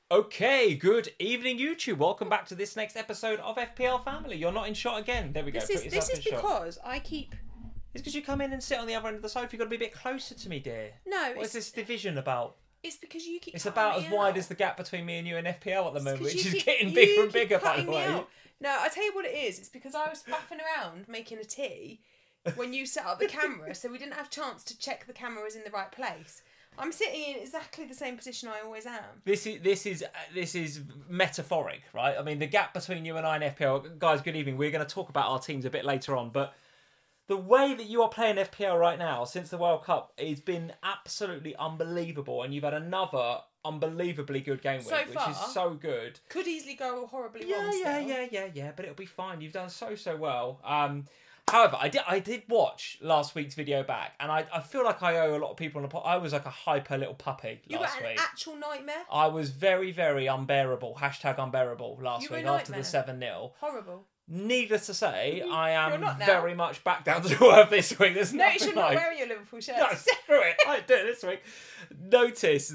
Okay, good evening, YouTube. Welcome back to this next episode of FPL Family. You're not in shot again. There we go. This is because I keep... It's because you come in and sit on the other end of the sofa. You've got to be a bit closer to me, dear. No, What is this division about? It's because you keep... It's about as wide as the gap between me and you in FPL at the moment, which is getting you bigger and keep bigger, by cutting the me way. out. No, I tell you what it is. It's because I was faffing around making a tea when you set up the camera, so we didn't have a chance to check the camera was in the right place. I'm sitting in exactly the same position I always am. This is metaphoric, right? I mean, the gap between you and I in FPL, guys. Good evening. We're going to talk about our teams a bit later on, but the way that you are playing FPL right now since the World Cup has been absolutely unbelievable, and you've had another unbelievably good game week, which is so good. Could easily go horribly wrong. Yeah, but it'll be fine. You've done so well. However, I did watch last week's video back, and I feel like I owe a lot of people on the I was like a hyper little puppy last week. You were an actual nightmare. I was very, very unbearable. #unbearable last week after the 7-0. Horrible. Needless to say, I am very much back down to earth this week. There's no, you should not wear your Liverpool shirt. No, screw it. I do it this week. Notice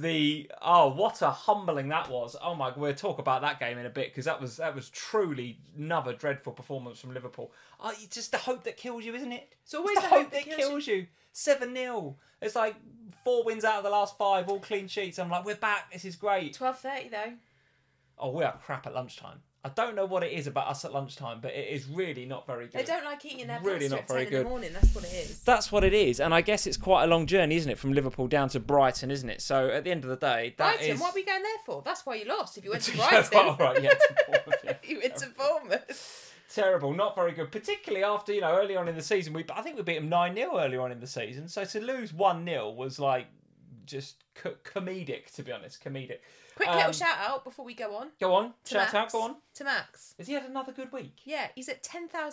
what a humbling that was. Oh my, we'll talk about that game in a bit because that was truly another dreadful performance from Liverpool. It's just the hope that kills you, isn't it? It's always the hope that kills you. 7-0. It's like 4 wins out of the last 5, all clean sheets. I'm like, we're back. This is great. 12:30 though. Oh, we are crap at lunchtime. I don't know what it is about us at lunchtime, but it is really not very good. They don't like eating their really pasta not at very 10 good. in the morning. That's what it is. That's what it is, and I guess it's quite a long journey, isn't it, from Liverpool down to Brighton, isn't it? So at the end of the day, Brighton. What are we going there for? That's why you lost. If you went to Brighton, all right, yeah, to Bournemouth, yeah. You went to Bournemouth. Terrible, not very good. Particularly after early on in the season, I think we beat them 9-0 earlier on in the season. So to lose 1-0 was like just comedic, to be honest, comedic. Quick little shout out before we go on. Go on, Max. Go on. To Max. Has he had another good week? Yeah, he's at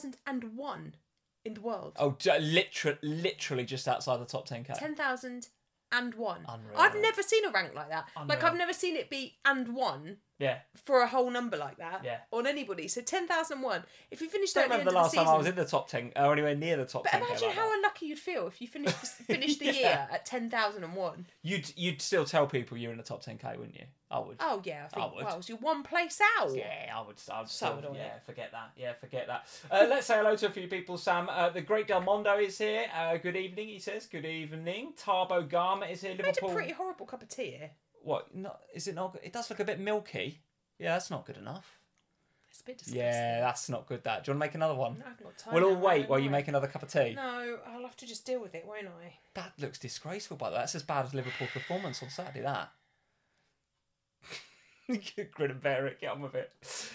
10,001 in the world. Oh, literally just outside the top 10k. 10,001. Unreal. I've never seen a rank like that. Unreal. Like I've never seen it be and one. Yeah. For a whole number like that. Yeah. On anybody. So 10,001. If you finished I at don't remember the last time I was in the top 10 or anywhere near the top 10k. But imagine how unlucky you'd feel if you finished the year at 10,001. You'd still tell people you're in the top 10k, wouldn't you? I would. Oh yeah, I think. would. Well, you're one place out. Yeah, I would. Forget that. Yeah, forget that. Let's say hello to a few people. Sam, the great Del Mondo is here. Good evening, he says. Good evening. Tarbo Garma is here. Liverpool. Made a pretty horrible cup of tea here. What? No, is it not? It does look a bit milky. Yeah, that's not good enough. It's a bit disgusting. Yeah, that's not good. That. Do you want to make another one? No, I've got time. We'll all wait while you make another cup of tea. No, I'll have to just deal with it, won't I? That looks disgraceful, by the way. That's as bad as Liverpool's performance on Saturday. That. Grin and bear it. Get on with it.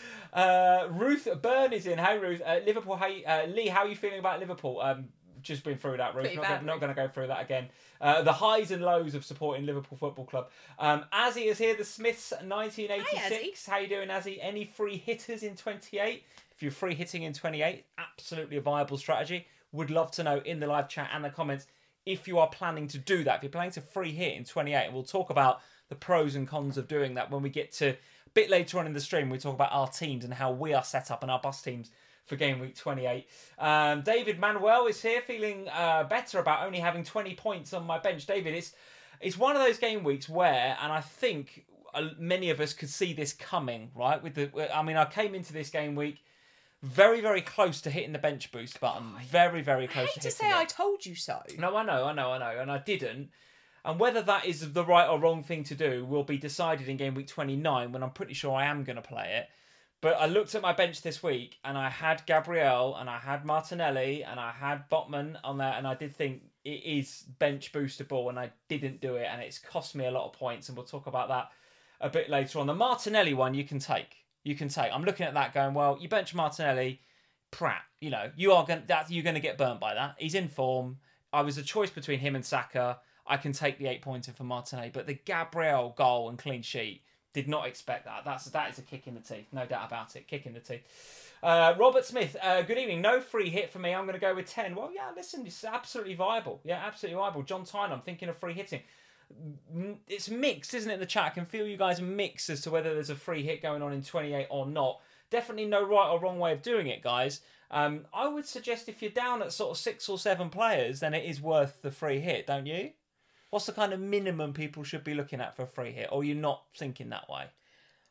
Ruth Byrne is in. Hey, Ruth. Liverpool. Hey, Lee. How are you feeling about Liverpool? Just been through that, Ruth. Not going to go through that again. The highs and lows of supporting Liverpool Football Club. Azzy is here. The Smiths, 1986. How you doing, Azzy? Any free hitters in 28? If you're free hitting in 28, absolutely a viable strategy. Would love to know in the live chat and the comments if you are planning to do that. If you're planning to free hit in 28, and we'll talk about the pros and cons of doing that when we get to a bit later on in the stream. We talk about our teams and how we are set up and our bus teams for game week 28. David Manuel is here, feeling better about only having 20 points on my bench. David, it's one of those game weeks where, and I think many of us could see this coming, right? I came into this game week very, very close to hitting the bench boost button. Very, very close to hitting it. I hate to say I told you so. No, I know, and I didn't. And whether that is the right or wrong thing to do will be decided in game week 29 when I'm pretty sure I am going to play it. But I looked at my bench this week and I had Gabriel and I had Martinelli and I had Botman on there, and I did think it is bench boostable, and I didn't do it, and it's cost me a lot of points, and we'll talk about that a bit later on. The Martinelli one you can take. I'm looking at that going, well, you bench Martinelli, Pratt, you're going to get burnt by that. He's in form. I was a choice between him and Saka. I can take the 8-pointer for Martinelli, but the Gabriel goal and clean sheet, did not expect that. That is a kick in the teeth, no doubt about it. Kick in the teeth. Robert Smith, good evening. No free hit for me. I'm going to go with 10. Well, yeah, listen, it's absolutely viable. Yeah, absolutely viable. John Tyne, I'm thinking of free hitting. It's mixed, isn't it, in the chat? I can feel you guys mixed as to whether there's a free hit going on in 28 or not. Definitely no right or wrong way of doing it, guys. I would suggest if you're down at sort of 6 or 7 players, then it is worth the free hit, don't you? What's the kind of minimum people should be looking at for a free hit? Or you're not thinking that way?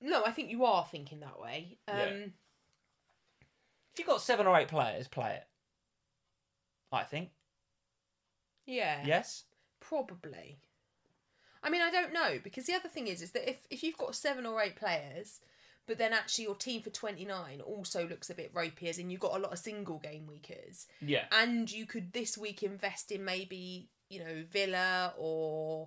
No, I think you are thinking that way. If you've got 7 or 8 players, play it. I think. Yeah. Yes? Probably. I mean, I don't know, because the other thing is that if you've got 7 or 8 players, but then actually your team for 29 also looks a bit ropey, as in you've got a lot of single game weekers. Yeah. And you could this week invest in maybe, Villa or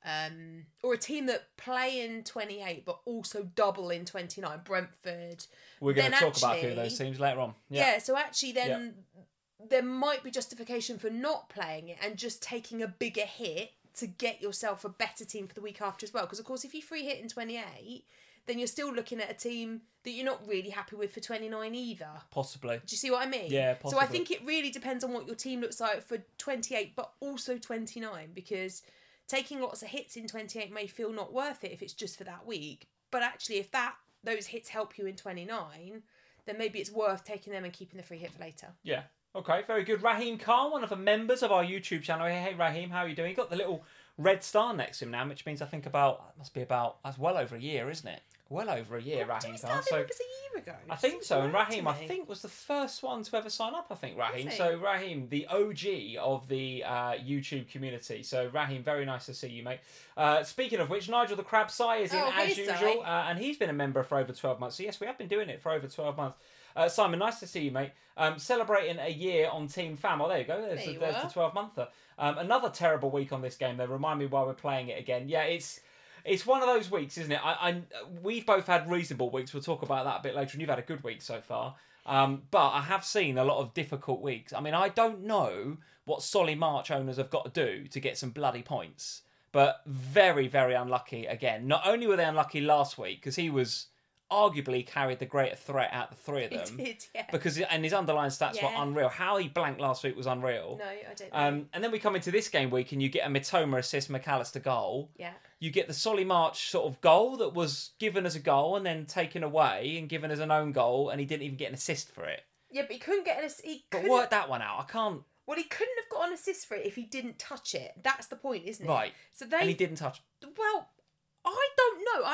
a team that play in 28 but also double in 29, Brentford. We're going to talk about a few of those teams later on. Yeah, so actually then there might be justification for not playing it and just taking a bigger hit to get yourself a better team for the week after as well. Because, of course, if you free hit in 28, then you're still looking at a team that you're not really happy with for 29 either. Possibly. Do you see what I mean? Yeah, possibly. So I think it really depends on what your team looks like for 28, but also 29, because taking lots of hits in 28 may feel not worth it if it's just for that week. But actually, if those hits help you in 29, then maybe it's worth taking them and keeping the free hit for later. Yeah. Okay, very good. Raheem Khan, one of the members of our YouTube channel. Hey, Raheem, how are you doing? You've got the little red star next to him now, which means I think that's well over a year, isn't it? Well over a year, Raheem Khan. So, members a year ago? I think so. And Raheem, I think, was the first one to ever sign up, Raheem. So, Raheem, the OG of the YouTube community. So, Raheem, very nice to see you, mate. Speaking of which, Nigel the Crab Sai is in as usual. And he's been a member for over 12 months. So, yes, we have been doing it for over 12 months. Simon, nice to see you, mate. Celebrating a year on Team Fam. Oh, there you go. There's the 12-monther. Another terrible week on this game, though. Remind me why we're playing it again. Yeah, it's one of those weeks, isn't it? We've both had reasonable weeks. We'll talk about that a bit later. And you've had a good week so far. But I have seen a lot of difficult weeks. I mean, I don't know what Solly March owners have got to do to get some bloody points. But very, very unlucky again. Not only were they unlucky last week, because he was arguably carried the greater threat out of the three of them. He did, yeah. And his underlying stats were unreal. How he blanked last week was unreal. No, I don't know. And then we come into this game week and you get a Mitoma assist, McAllister goal. Yeah. You get the Solly March sort of goal that was given as a goal and then taken away and given as an own goal, and he didn't even get an assist for it. Yeah, but he couldn't get an assist. But work that one out. I can't... Well, he couldn't have got an assist for it if he didn't touch it. That's the point, isn't it? Right. And he didn't touch it. Well, I don't know.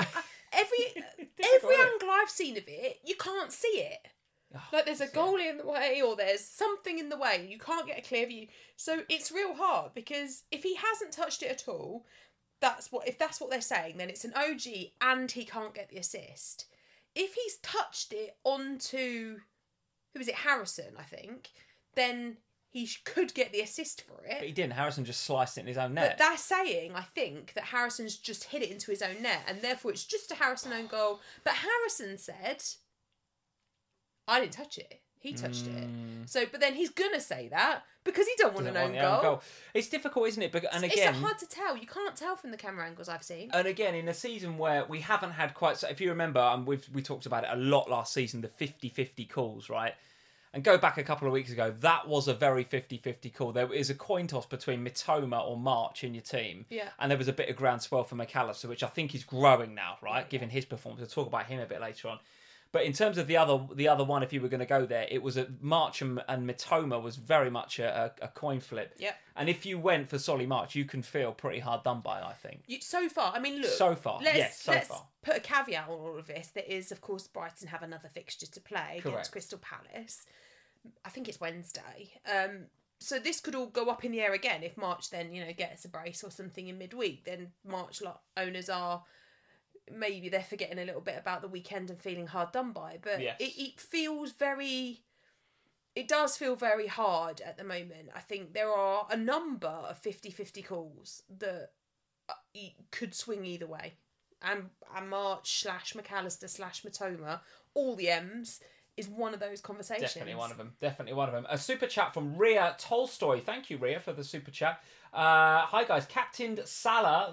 Every angle I've seen of it, you can't see it. Like there's a goalie in the way, or there's something in the way. You can't get a clear view. So it's real hard, because if he hasn't touched it at all, if that's what they're saying, then it's an OG and he can't get the assist. If he's touched it onto, who is it, Harrison, I think, then he could get the assist for it. But he didn't. Harrison just sliced it in his own net. But they're saying, I think, that Harrison's just hit it into his own net, and therefore it's just a Harrison own goal. But Harrison said, I didn't touch it. He touched it. So, but then he's going to say that because he don't want an own goal. It's difficult, isn't it? It's hard to tell. You can't tell from the camera angles I've seen. And again, in a season where we haven't had quite... So if you remember, we talked about it a lot last season, the 50-50 calls, right? And go back a couple of weeks ago, that was a very 50-50 call. There is a coin toss between Mitoma or March in your team. Yeah. And there was a bit of groundswell for McAllister, which I think is growing now, right? Given his performance. We'll talk about him a bit later on. But in terms of the other one, if you were going to go there, it was March and Mitoma was very much a coin flip. Yeah. And if you went for Solly March, you can feel pretty hard done by, I think. So far, I mean, look. So far, let's put a caveat on all of this. That is, of course, Brighton have another fixture to play against Crystal Palace. I think it's Wednesday. So this could all go up in the air again if March then, gets a brace or something in midweek. Then March owners are... Maybe they're forgetting a little bit about the weekend and feeling hard done by. But it feels very... It does feel very hard at the moment. I think there are a number of 50-50 calls that could swing either way. And March / McAllister / Mitoma, all the M's, is one of those conversations. Definitely one of them. A super chat from Ria Tolstoy. Thank you, Ria, for the super chat. Hi, guys. Captained Salah.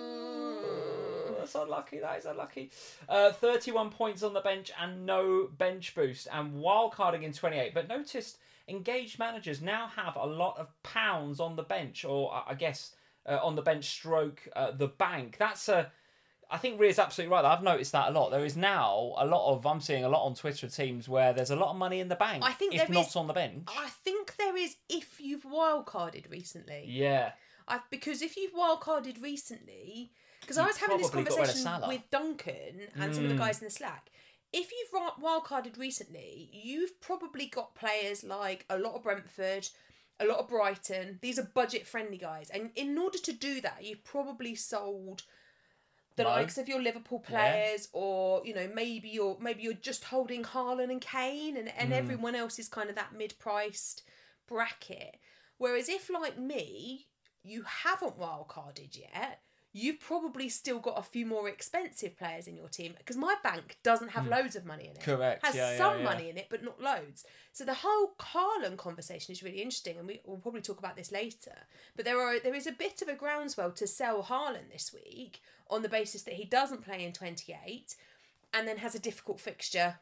That's unlucky. That is unlucky. 31 points on the bench and no bench boost. And wildcarding in 28. But noticed engaged managers now have a lot of pounds on the bench. Or, I guess, on the bench stroke the bank. I think Ria's absolutely right. I've noticed that a lot. There is now I'm seeing a lot on Twitter of teams where there's a lot of money in the bank, if not on the bench. I think there is if you've wildcarded recently. Yeah. Because if you've wildcarded recently, Because I was having this probably got rid of conversation Salah. with Duncan and some of the guys in the Slack. If you've wildcarded recently, you've probably got players like a lot of Brentford, a lot of Brighton. These are budget-friendly guys. And in order to do that, you've probably sold the likes of your Liverpool players, or maybe you're just holding Haaland and Kane, and everyone else is kind of that mid-priced bracket. Whereas if, like me, you haven't wildcarded yet, you've probably still got a few more expensive players in your team, because my bank doesn't have loads of money in it. Correct. Has some money in it, but not loads. So the whole Haaland conversation is really interesting, and we'll probably talk about this later. But there is a bit of a groundswell to sell Haaland this week on the basis that he doesn't play in 28 and then has a difficult fixture.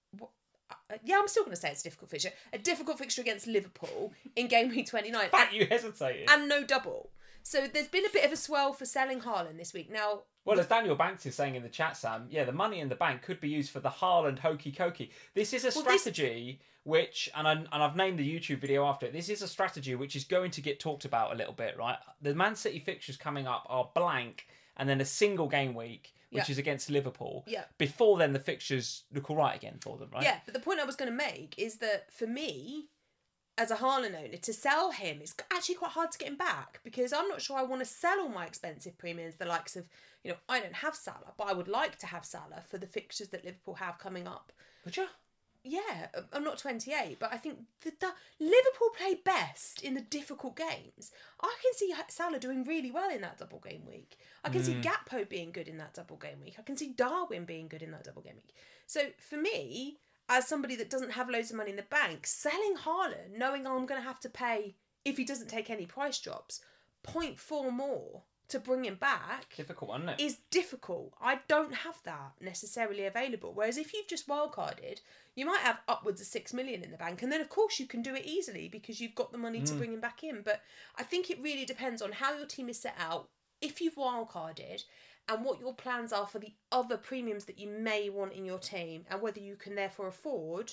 Yeah, I'm still going to say it's a difficult fixture. A difficult fixture against Liverpool in game week 29. Fact, you hesitated. And no double. So there's been a bit of a swell for selling Haaland this week. Now, well, as Daniel Banks is saying in the chat, Sam, the money in the bank could be used for the Haaland hokey cokey. This is a strategy which, and I've named the YouTube video after it, this is a strategy which is going to get talked about a little bit, right? The Man City fixtures coming up are blank, and then a single game week, which is against Liverpool. Yeah. Before then, the fixtures look all right again for them, right? Yeah, but the point I was going to make is that for me, as a Haaland owner, to sell him is actually quite hard to get him back, because I'm not sure I want to sell all my expensive premiums, the likes of, I don't have Salah, but I would like to have Salah for the fixtures that Liverpool have coming up. Would you? Yeah, I'm not 28, but I think the Liverpool play best in the difficult games. I can see Salah doing really well in that double game week. I can see Gakpo being good in that double game week. I can see Darwin being good in that double game week. So for me, as somebody that doesn't have loads of money in the bank, selling Haaland, knowing I'm going to have to pay, if he doesn't take any price drops, 0.4 more to bring him back, difficult, isn't it? Is difficult. I don't have that necessarily available. Whereas if you've just wildcarded, you might have upwards of 6 million in the bank, and then of course you can do it easily because you've got the money to bring him back in. But I think it really depends on how your team is set out, if you've wildcarded, and what your plans are for the other premiums that you may want in your team, and whether you can therefore afford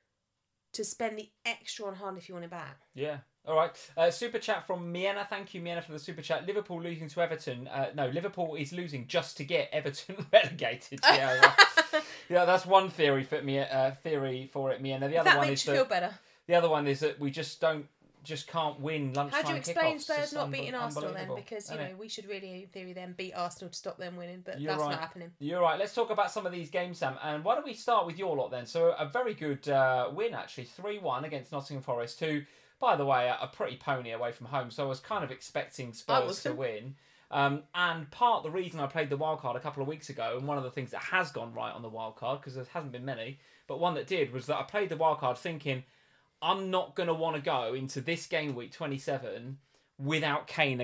to spend the extra on Haaland if you want it back. Yeah. All right. Super chat from Miena. Thank you, Miena, for the super chat. Liverpool losing to Everton. No, Liverpool is losing just to get Everton relegated. Yeah, that's one theory for it, Miena. The other one is that feel better. The other one is that we just can't win lunchtime kickoffs. How do you explain Spurs not beating Arsenal then? Because we should really, in theory, then beat Arsenal to stop them winning, but that's not happening. You're right. Let's talk about some of these games, Sam. And why don't we start with your lot then? So a very good win actually, 3-1 against Nottingham Forest, who, by the way, are a pretty pony away from home. So I was kind of expecting Spurs to win. And part of the reason I played the wildcard a couple of weeks ago, and one of the things that has gone right on the wildcard, because there hasn't been many, but one that did, was that I played the wildcard thinking, I'm not going to want to go into this game week 27 without Kane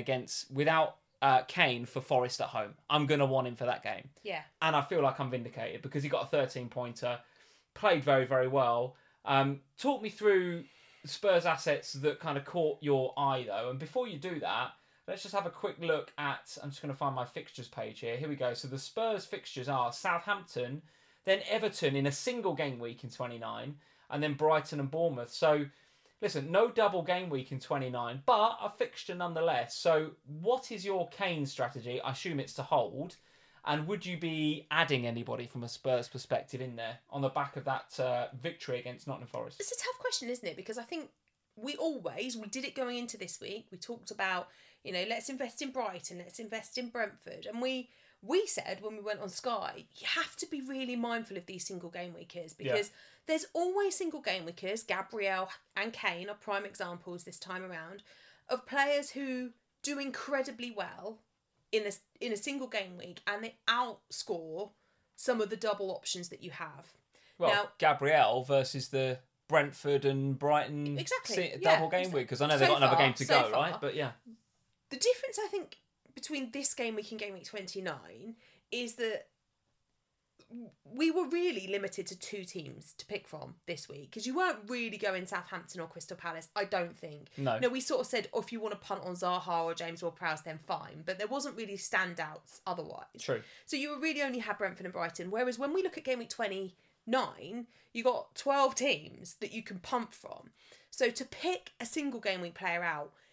for Forest at home. I'm going to want him for that game. Yeah. And I feel like I'm vindicated because he got a 13-pointer, played very, very well. Talk me through Spurs assets that kind of caught your eye, though. And before you do that, let's just have a quick look at... I'm just going to find my fixtures page here. Here we go. So the Spurs fixtures are Southampton, then Everton in a single game week in 29, and then Brighton and Bournemouth. So, listen, no double game week in 29, but a fixture nonetheless. So, what is your Kane strategy? I assume it's to hold. And would you be adding anybody from a Spurs perspective in there on the back of that victory against Nottingham Forest? It's a tough question, isn't it? Because I think we did it going into this week. We talked about, let's invest in Brighton, let's invest in Brentford. And we said when we went on Sky, you have to be really mindful of these single game weekers, because there's always single game weekers. Gabriel and Kane are prime examples this time around of players who do incredibly well in a single game week, and they outscore some of the double options that you have. Well, now, Gabriel versus the Brentford and Brighton double game week, because I know they've got another game to go, right? But yeah. The difference, I think, between this game week and game week 29 is that we were really limited to two teams to pick from this week, because you weren't really going Southampton or Crystal Palace, I don't think. No, we sort of said, if you want to punt on Zaha or James Ward-Prowse, then fine, but there wasn't really standouts otherwise. True. So you really only had Brentford and Brighton, whereas when we look at game week 29, you got 12 teams that you can punt from. So to pick a single game week player out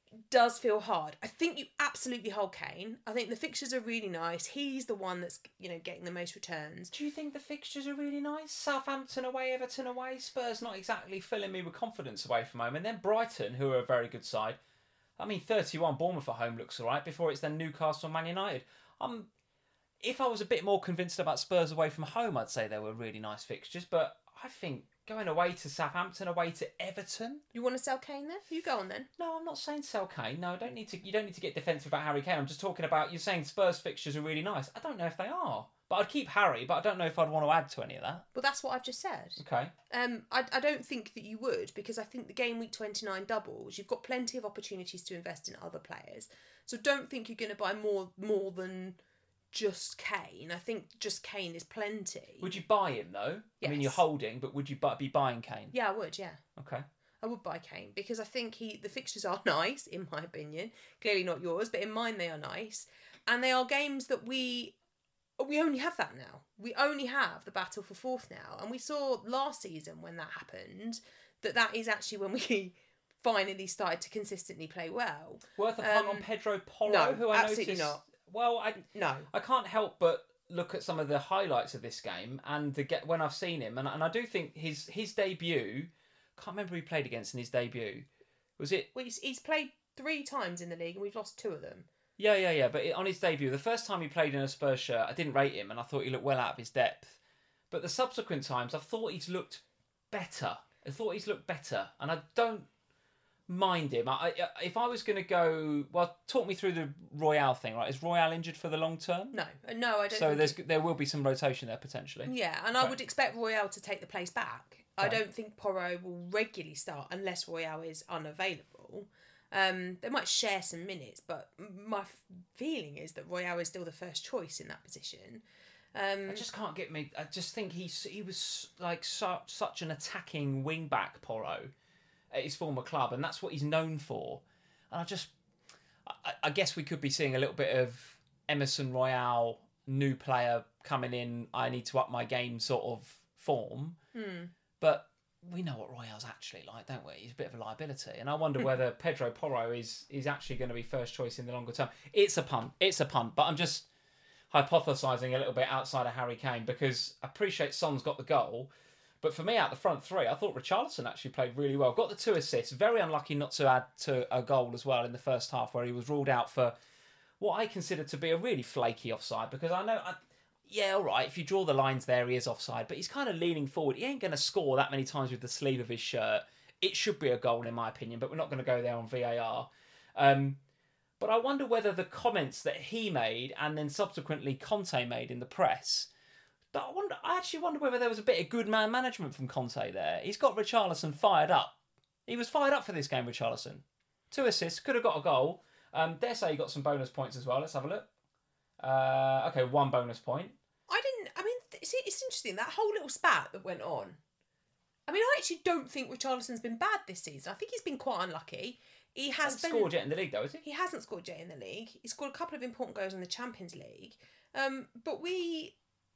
does feel hard. I think you absolutely hold Kane. I think the fixtures are really nice. He's the one that's, getting the most returns. Do you think the fixtures are really nice? Southampton away, Everton away, Spurs not exactly filling me with confidence away from home. And then Brighton, who are a very good side. 31, Bournemouth at home looks all right before it's then Newcastle and Man United. If I was a bit more convinced about Spurs away from home, I'd say they were really nice fixtures. But I think going away to Southampton, away to Everton. You want to sell Kane then? You go on then. No, I'm not saying sell Kane. No, you don't need to get defensive about Harry Kane. I'm just talking about, you're saying Spurs fixtures are really nice. I don't know if they are. But I'd keep Harry, but I don't know if I'd want to add to any of that. Well, that's what I've just said. Okay. I don't think that you would, because I think the game week 29 doubles, you've got plenty of opportunities to invest in other players. So don't think you're going to buy more than just Kane. I think just Kane is plenty. Would you buy him though? Yes. I mean, you're holding, but would you be buying Kane? Yeah, I would, yeah. Okay. I would buy Kane because I think the fixtures are nice, in my opinion. Clearly not yours, but in mine they are nice. And they are games that we only have that now. We only have the battle for fourth now. And we saw last season when that happened, that is actually when we finally started to consistently play well. Worth a punt on Pedro Porro, no, who I absolutely noticed... not. Well, No. I can't help but look at some of the highlights of this game and when I've seen him, and I do think his debut... Can't remember who he played against in his debut. Was it... Well, he's played 3 times in the league and we've lost 2 of them. Yeah. But on his debut, the first time he played in a Spurs shirt, I didn't rate him and I thought he looked well out of his depth. But the subsequent times, I thought he's looked better. And I don't mind him. If I was going to go... Well, talk me through the Royale thing, right? Is Royale injured for the long term? No, I don't So there will be some rotation there, potentially. Yeah, and I would expect Royale to take the place back. I don't think Porro will regularly start unless Royale is unavailable. They might share some minutes, but my feeling is that Royale is still the first choice in that position. I just can't get me... I just think he was like such an attacking wing-back, Porro, at his former club, and that's what he's known for. And I guess we could be seeing a little bit of Emerson Royale, new player coming in, I need to up my game sort of form. But we know what Royale's actually like, don't we? He's a bit of a liability. And I wonder whether Pedro Porro is actually going to be first choice in the longer term. It's a punt. But I'm just hypothesising a little bit outside of Harry Kane because I appreciate Son's got the goal. But for me, out the front 3, I thought Richarlison actually played really well. Got the 2 assists. Very unlucky not to add to a goal as well in the first half where he was ruled out for what I consider to be a really flaky offside because I know... Yeah, all right, if you draw the lines there, he is offside, but he's kind of leaning forward. He ain't going to score that many times with the sleeve of his shirt. It should be a goal, in my opinion, but we're not going to go there on VAR. But I wonder whether the comments that he made and then subsequently Conte made in the press, I actually wonder whether there was a bit of good man management from Conte there. He's got Richarlison fired up. He was fired up for this game, Richarlison. 2 assists, could have got a goal. Dare say he got some bonus points as well. Let's have a look. Okay, 1 bonus point. It's interesting, that whole little spat that went on. I mean, I actually don't think Richarlison's been bad this season. I think he's been quite unlucky. He hasn't scored yet in the league, though, has he? He hasn't scored yet in the league. He scored a couple of important goals in the Champions League. But he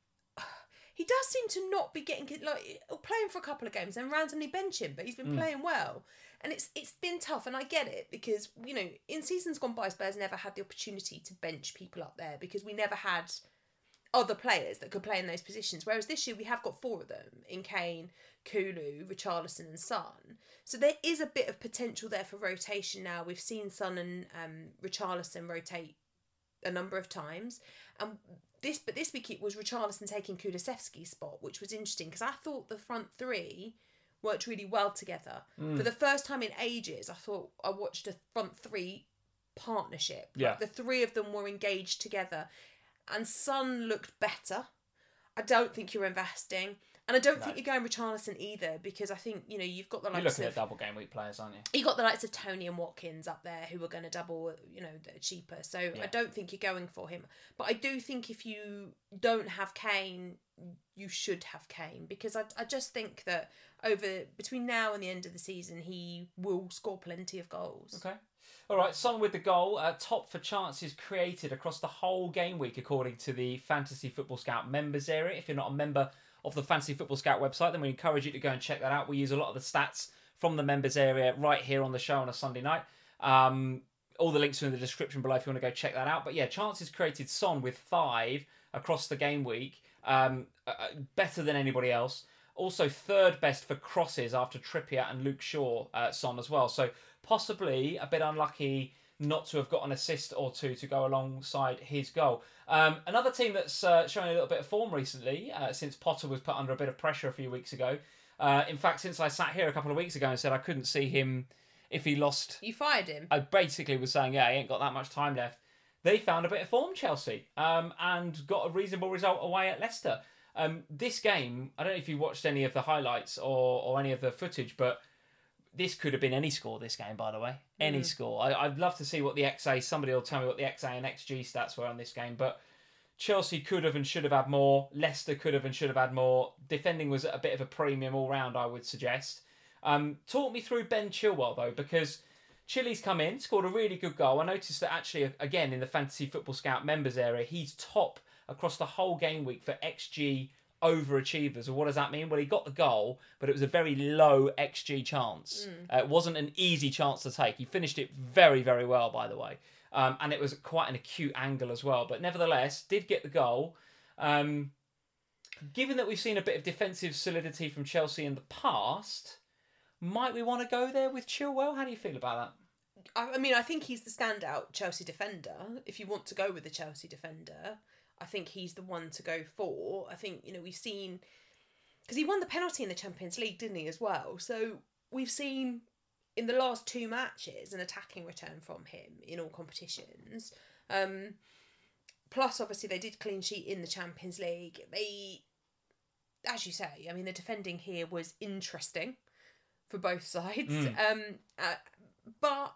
does seem to not be getting playing for a couple of games and randomly bench him, but he's been playing well. And it's been tough, and I get it, because, in seasons gone by, Spurs never had the opportunity to bench people up there because we never had other players that could play in those positions. Whereas this year we have got 4 of them in Kane, Kulu, Richarlison and Son. So there is a bit of potential there for rotation now. We've seen Son and Richarlison rotate a number of times. And this week it was Richarlison taking Kulusevski's spot, which was interesting because I thought the front 3 worked really well together. For the first time in ages, I thought I watched a front 3 partnership. Yeah. Like the 3 of them were engaged together. And Son looked better. I don't think you're investing. And I don't think you're going Richarlison either because I think, you've got the likes of... You're looking at double game week players, aren't you? You've got the likes of Tony and Watkins up there who are going to double, they're cheaper. So I don't think you're going for him. But I do think if you don't have Kane, you should have Kane because I just think that between now and the end of the season, he will score plenty of goals. Okay. All right, Son with the goal, top for chances created across the whole game week, according to the Fantasy Football Scout members area. If you're not a member of the Fantasy Football Scout website, then we encourage you to go and check that out. We use a lot of the stats from the members area right here on the show on a Sunday night. All the links are in the description below if you want to go check that out. But yeah, chances created, Son with 5 across the game week, better than anybody else. Also third best for crosses after Trippier and Luke Shaw, Son as well. So possibly a bit unlucky not to have got an assist or two to go alongside his goal. Another team that's showing a little bit of form recently, since Potter was put under a bit of pressure a few weeks ago. In fact, since I sat here a couple of weeks ago and said I couldn't see him if he lost... You fired him? I basically was saying, yeah, he ain't got that much time left. They found a bit of form, Chelsea, and got a reasonable result away at Leicester. This game, I don't know if you watched any of the highlights or any of the footage, but this could have been any score, this game, by the way. Any score. I'd love to see what the XA... Somebody will tell me what the XA and XG stats were on this game, but Chelsea could have and should have had more. Leicester could have and should have had more. Defending was at a bit of a premium all-round, I would suggest. Talk me through Ben Chilwell, though, because Chilly's come in, scored a really good goal. I noticed that actually, again, in the Fantasy Football Scout members area, he's top across the whole game week for XG overachievers. And what does that mean? Well, he got the goal, but it was a very low XG chance. It wasn't an easy chance to take. He finished it very, very well, by the way. And it was quite an acute angle as well. But nevertheless, did get the goal. Given that we've seen a bit of defensive solidity from Chelsea in the past, might we want to go there with Chilwell? How do you feel about that? I mean, I think he's the standout Chelsea defender. If you want to go with the Chelsea defender, I think he's the one to go for. I think, we've seen... Because he won the penalty in the Champions League, didn't he, as well? So we've seen, in the last 2 matches, an attacking return from him in all competitions. Plus, obviously, they did clean sheet in the Champions League. They, as you say, I mean, the defending here was interesting for both sides. But,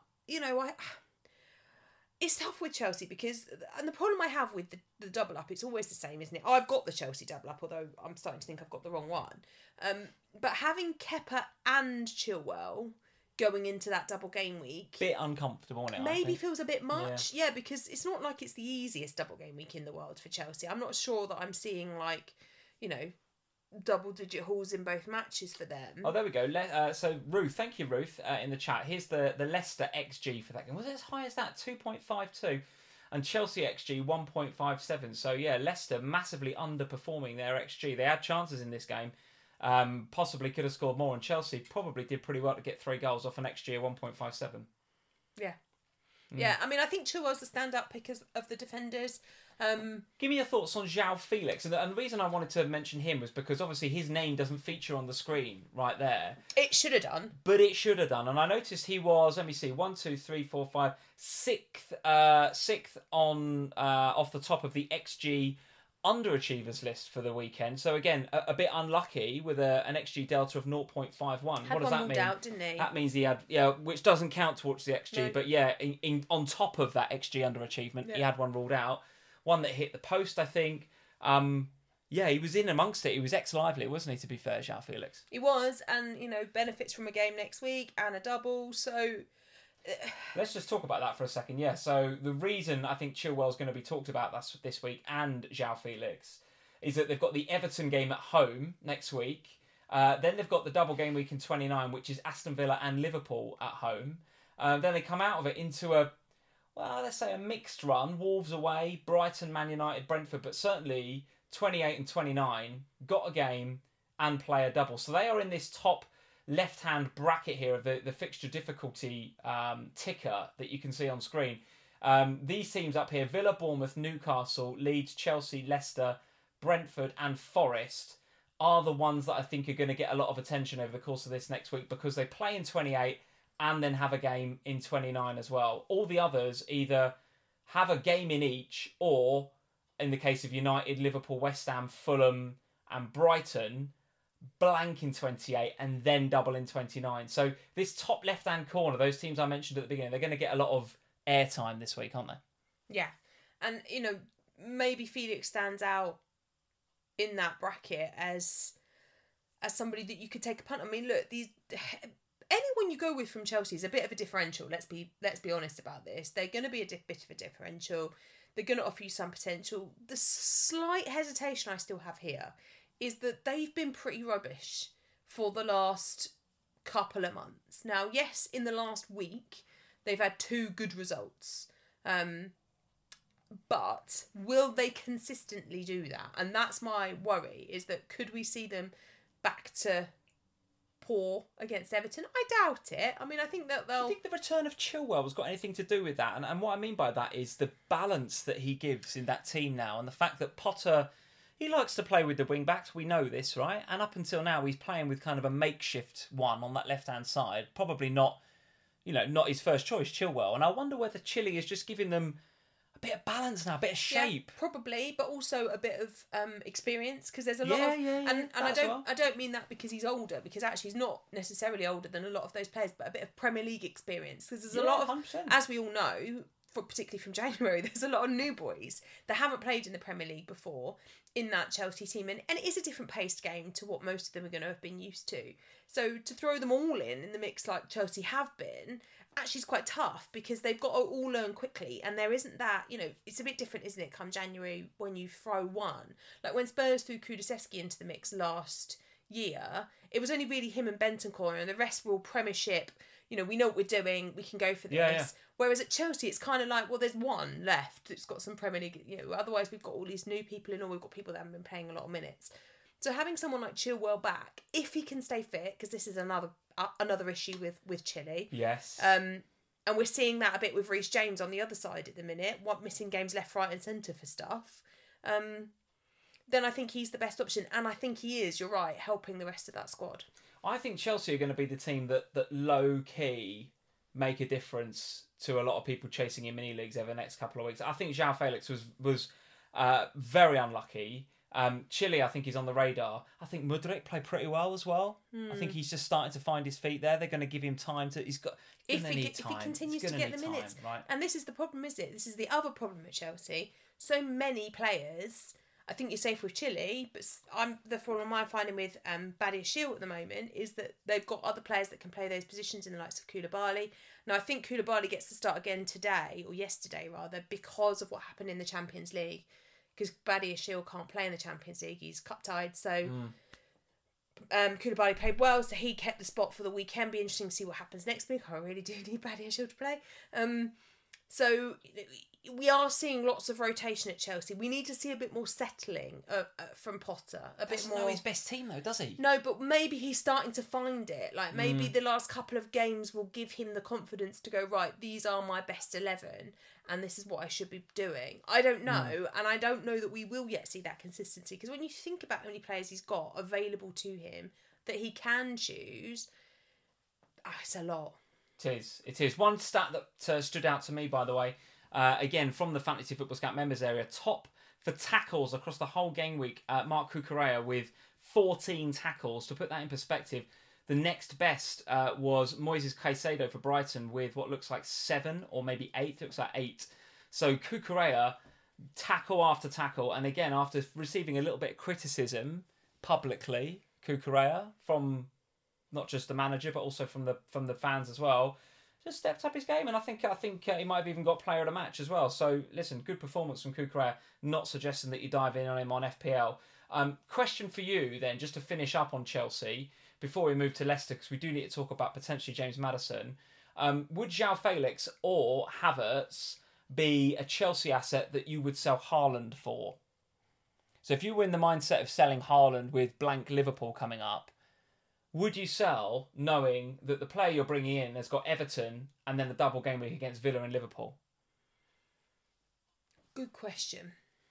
it's tough with Chelsea because, and the problem I have with the double up, it's always the same, isn't it? I've got the Chelsea double up, although I'm starting to think I've got the wrong one. But having Kepa and Chilwell going into that double game week, bit uncomfortable now. Maybe feels a bit much, yeah, because it's not like it's the easiest double game week in the world for Chelsea. I'm not sure that I'm seeing double-digit hauls in both matches for them. Oh, there we go. So, Ruth, thank you, Ruth, in the chat. Here's the Leicester XG for that game. Was it as high as that? 2.52. And Chelsea XG, 1.57. So, yeah, Leicester massively underperforming their XG. They had chances in this game. Possibly could have scored more. And Chelsea probably did pretty well to get 3 goals off an XG of 1.57. Yeah. Yeah, I mean, I think Chilwell's the stand-up pick of the defenders. Give me your thoughts on João Felix. And the reason I wanted to mention him was because obviously his name doesn't feature on the screen right there. It should have done. But it should have done. And I noticed he was, let me see, 1, 2, 3, 4, 5, sixth on off the top of the XG underachievers list for the weekend. So again, a bit unlucky with an XG delta of 0.51. What does that mean? Out, didn't he? That means he had, which doesn't count towards the XG, no. But yeah, in on top of that XG underachievement, he had one ruled out. One that hit the post, I think. He was in amongst it. He was ex-Lively, wasn't he, to be fair, João Felix? He was, and, benefits from a game next week and a double, so... Let's just talk about that for a second, yeah. So the reason I think Chilwell's going to be talked about this week, and João Felix, is that they've got the Everton game at home next week. Then they've got the double game week in 29, which is Aston Villa and Liverpool at home. Then they come out of it into let's say a mixed run. Wolves away, Brighton, Man United, Brentford, but certainly 28 and 29 got a game and play a double. So they are in this top left-hand bracket here of the fixture difficulty ticker that you can see on screen. These teams up here, Villa, Bournemouth, Newcastle, Leeds, Chelsea, Leicester, Brentford and Forest are the ones that I think are going to get a lot of attention over the course of this next week because they play in 28 and then have a game in 29 as well. All the others either have a game in each or, in the case of United, Liverpool, West Ham, Fulham and Brighton, blank in 28 and then double in 29. So this top left-hand corner, those teams I mentioned at the beginning, they're going to get a lot of airtime this week, aren't they? Yeah. And, maybe Felix stands out in that bracket as somebody that you could take a punt. I mean, look, anyone you go with from Chelsea is a bit of a differential. Let's be honest about this. They're going to be a bit of a differential. They're going to offer you some potential. The slight hesitation I still have here is that they've been pretty rubbish for the last couple of months. Now, yes, in the last week, They've had 2 good results. But will they consistently do that? And that's my worry, is that could we see them back to poor against Everton? I doubt it. I mean, I think that they'll... I think the return of Chilwell has got anything to do with that. And what I mean by that is the balance that he gives in that team now, and the fact that Potter, he likes to play with the wing-backs. We know this, right? And up until now, he's playing with kind of a makeshift one on that left-hand side. Probably not, not his first choice, Chilwell. And I wonder whether Chile is just giving them a bit of balance now, a bit of shape. Yeah, probably, but also a bit of experience, because there's a lot and I don't mean that because he's older, because actually he's not necessarily older than a lot of those players, but a bit of Premier League experience, because there's a lot of 100%. As we all know, particularly from January, there's a lot of new boys that haven't played in the Premier League before in that Chelsea team, and it is a different paced game to what most of them are going to have been used to. So to throw them all in the mix like Chelsea have been, actually is quite tough, because they've got to all learn quickly, and there isn't that, it's a bit different, isn't it, come January when you throw one. Like when Spurs threw Kulusevski into the mix last year, it was only really him and Bentancur, and the rest were all Premiership. We know what we're doing, we can go for this. Yeah. Whereas at Chelsea, it's kind of like, well, there's one left that's got some Premier League, otherwise we've got all these new people in, or we've got people that haven't been playing a lot of minutes. So having someone like Chilwell back, if he can stay fit, because this is another issue with Chile. Yes. And we're seeing that a bit with Reece James on the other side at the minute, missing games left, right and centre for stuff. Then I think he's the best option. And I think he is, you're right, helping the rest of that squad. I think Chelsea are going to be the team that low-key make a difference to a lot of people chasing in mini-leagues over the next couple of weeks. I think João Felix was very unlucky. Chile, I think, is on the radar. I think Mudryk played pretty well as well. I think he's just starting to find his feet there. They're going to give him time to... If he continues to get the minutes. Right? And this is the problem, is it? This is the other problem at Chelsea. So many players... I think you're safe with Chile, but the problem I'm finding with Badiashile at the moment is that they've got other players that can play those positions in the likes of Koulibaly. Now, I think Koulibaly gets to start again today, or yesterday rather, because of what happened in the Champions League. Because Badiashile can't play in the Champions League, he's cup-tied, so... Koulibaly played well, so he kept the spot for the weekend. Be interesting to see what happens next week. I really do need Badiashile to play. So we are seeing lots of rotation at Chelsea. We need to see a bit more settling from Potter. Doesn't know his best team though, does he? No, but maybe he's starting to find it. Like maybe the last couple of games will give him the confidence to go, right, these are my best 11 and this is what I should be doing. I don't know, and I don't know that we will yet see that consistency, because when you think about how many players he's got available to him that he can choose, it's a lot. It is. One stat that stood out to me, by the way, again, from the Fantasy Football Scout members area, top for tackles across the whole game week, Marc Cucurella with 14 tackles. To put that in perspective, the next best was Moises Caicedo for Brighton with what looks like 7 or maybe 8. It looks like 8. So Cucurella, tackle after tackle. And again, after receiving a little bit of criticism publicly, Cucurella, from not just the manager, but also from the fans as well, just stepped up his game, and I think he might have even got player of the match as well. So listen, good performance from Cucurella. Not suggesting that you dive in on him on FPL. Question for you then, just to finish up on Chelsea before we move to Leicester, because we do need to talk about potentially James Maddison. Would João Felix or Havertz be a Chelsea asset that you would sell Haaland for? So if you were in the mindset of selling Haaland with blank Liverpool coming up, would you sell knowing that the player you're bringing in has got Everton and then the double game week against Villa and Liverpool? Good question.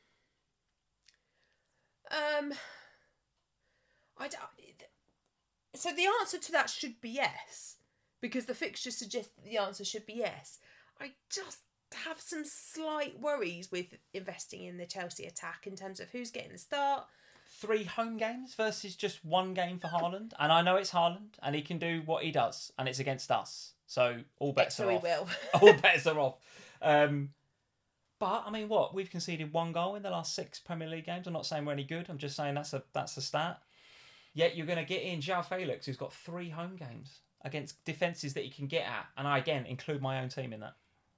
So the answer to that should be yes, because the fixtures suggest that the answer should be yes. I just have some slight worries with investing in the Chelsea attack in terms of who's getting the start. 3 home games versus just 1 game for Haaland. And I know it's Haaland and he can do what he does, and it's against us. So all bets are off. So he will. All bets are off. But I mean, what? We've conceded 1 goal in the last 6 Premier League games. I'm not saying we're any good. I'm just saying that's a stat. Yet you're going to get in João Felix, who's got 3 home games against defences that he can get at. And I, again, include my own team in that.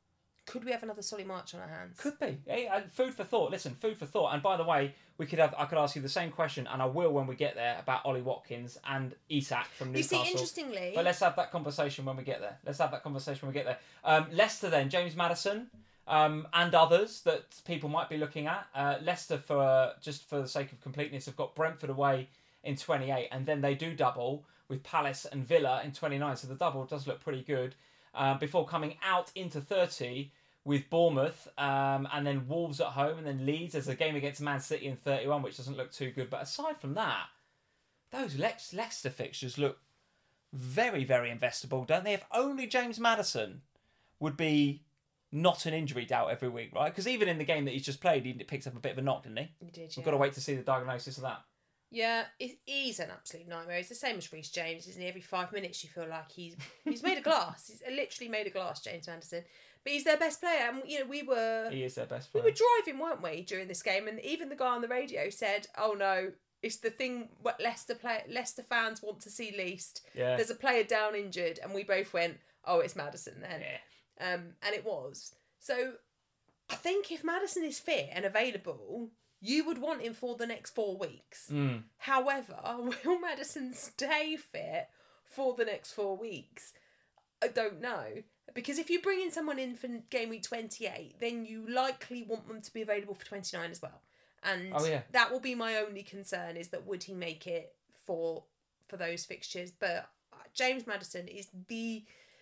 Could we have another Solly March on our hands? Could be. Hey, food for thought. Listen, food for thought. And by the way, I could ask you the same question, and I will when we get there, about Ollie Watkins and Isak from Newcastle. You see, interestingly... But let's have that conversation when we get there. Leicester then, James Maddison, and others that people might be looking at. Leicester, just for the sake of completeness, have got Brentford away in 28, and then they do double with Palace and Villa in 29. So the double does look pretty good. Before coming out into 30 with Bournemouth, and then Wolves at home, and then Leeds. There's a game against Man City in 31, which doesn't look too good. But aside from that, those Leicester fixtures look very, very investable, don't they? If only James Maddison would be not an injury doubt every week, right? Because even in the game that he's just played, he picked up a bit of a knock, didn't he? He did, yeah. We've got to wait to see the diagnosis of that. Yeah, he's an absolute nightmare. It's the same as Reece James, isn't he? Every 5 minutes you feel like he's made of glass. He's literally made of glass, James Maddison. But he's their best player. And, you know, He is their best player. We were driving, weren't we, during this game? And even the guy on the radio said, oh no, it's the thing what Leicester fans want to see least. Yeah. There's a player down injured. And we both went, oh, it's Maddison then. Yeah. And it was. So I think if Maddison is fit and available... You would want him for the next 4 weeks. However, will Maddison stay fit for the next 4 weeks? I don't know. Because if you bring in someone in for game week 28, then you likely want them to be available for 29 as well. And that will be my only concern, is that would he make it for those fixtures? But James Maddison is the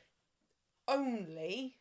only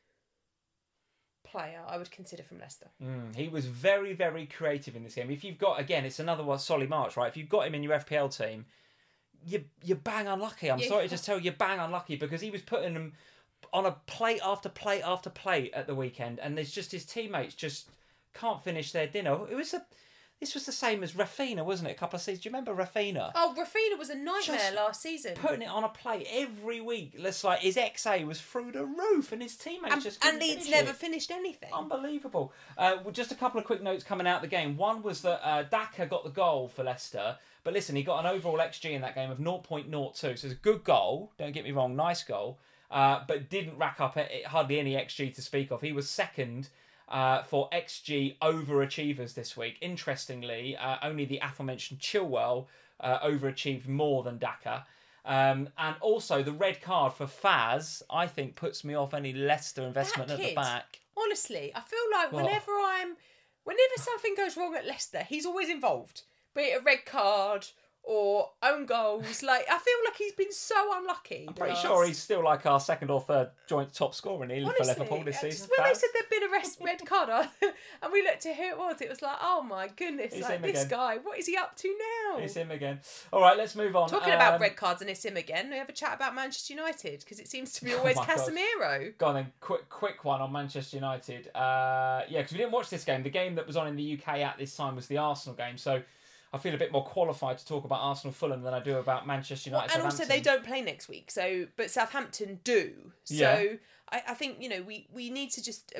player I would consider from Leicester. He was very, very creative in this game. If you've got, again, it's another one, Solly March, right? If you've got him in your FPL team, you're bang unlucky. I'm sorry to just tell you, you're bang unlucky, because he was putting them on a plate after plate after plate at the weekend, and there's just his teammates just can't finish their dinner. This was the same as Rafinha, wasn't it? A couple of seasons. Do you remember Rafinha? Oh, Rafinha was a nightmare Just last season. Putting it on a plate every week. It's like his XA was through the roof, and his teammates just couldn't Leeds finish never it. finished anything. Unbelievable. Just a couple of quick notes coming out of the game. One was that Daka got the goal for Leicester, but listen, he got an overall XG in that game of 0.02, so it's a good goal. Don't get me wrong, nice goal, but didn't rack up hardly any XG to speak of. He was second for XG overachievers this week. Interestingly, only the aforementioned Chilwell overachieved more than Daka. And also the red card for Faz, I think, puts me off any Leicester investment at the back. Honestly, I feel like whenever something goes wrong at Leicester, he's always involved. Be it a red card or own goals. Like, I feel like he's been so unlucky. I'm pretty sure he's still like our second or third joint top scorer for Liverpool this season. When they said there'd been a red card and we looked at who it was like, oh my goodness, it's like this guy, what is he up to now? It's him again. All right, let's move on. Talking about red cards and it's him again, we have a chat about Manchester United, because it seems to be always Casemiro. Go on then, quick one on Manchester United. Because we didn't watch this game. The game that was on in the UK at this time was the Arsenal game, so I feel a bit more qualified to talk about Arsenal Fulham than I do about Manchester United. And also they don't play next week, but Southampton do. So I think, we need to just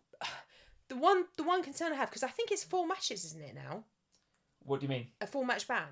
the one concern I have, because I think it's 4 matches, isn't it now? What do you mean? A 4-match ban.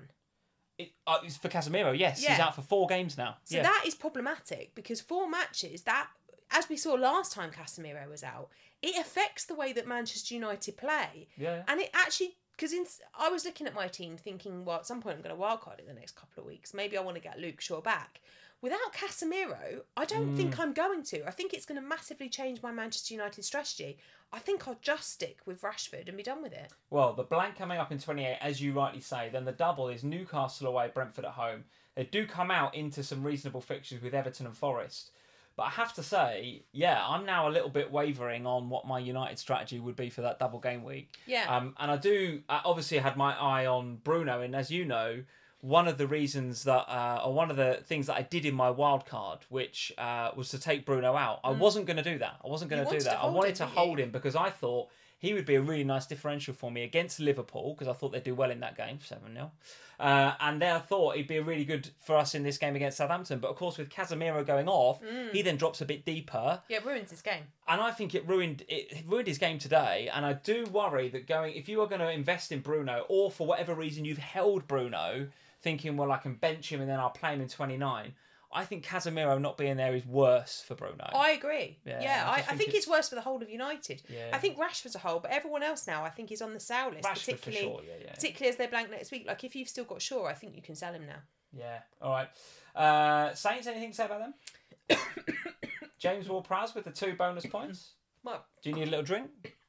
It's for Casemiro, yes. Yeah. He's out for 4 games now. So that is problematic, because 4 matches, that, as we saw last time Casemiro was out, it affects the way that Manchester United play. Yeah. And it actually... Because I was looking at my team thinking, well, at some point I'm going to wildcard in the next couple of weeks. Maybe I want to get Luke Shaw back. Without Casemiro, I don't think I'm going to. I think it's going to massively change my Manchester United strategy. I think I'll just stick with Rashford and be done with it. Well, the blank coming up in 28, as you rightly say, then the double is Newcastle away, Brentford at home. They do come out into some reasonable fixtures with Everton and Forest. But I have to say, I'm now a little bit wavering on what my United strategy would be for that double game week. Yeah. And I obviously had my eye on Bruno, and as you know, one of the reasons that, or one of the things that I did in my wild card, which was to take Bruno out. I wasn't going to do that. I wanted to hold him because I thought he would be a really nice differential for me against Liverpool, because I thought they'd do well in that game, 7-0. And then I thought he'd be really good for us in this game against Southampton. But of course, with Casemiro going off, he then drops a bit deeper. Yeah, it ruins his game. And I think it ruined his game today. And I do worry that if you are going to invest in Bruno, or for whatever reason you've held Bruno, thinking, well, I can bench him and then I'll play him in 29, I think Casemiro not being there is worse for Bruno. I agree. Yeah, I think it's worse for the whole of United. Yeah. I think Rashford's a whole, but everyone else now I think is on the sale list. Rashford for sure, yeah. Particularly as they're blank next week. Like if you've still got Shaw, I think you can sell him now. Yeah. All right. Saints, anything to say about them? James Ward-Prowse with the 2 bonus points. Well, do you need a little drink?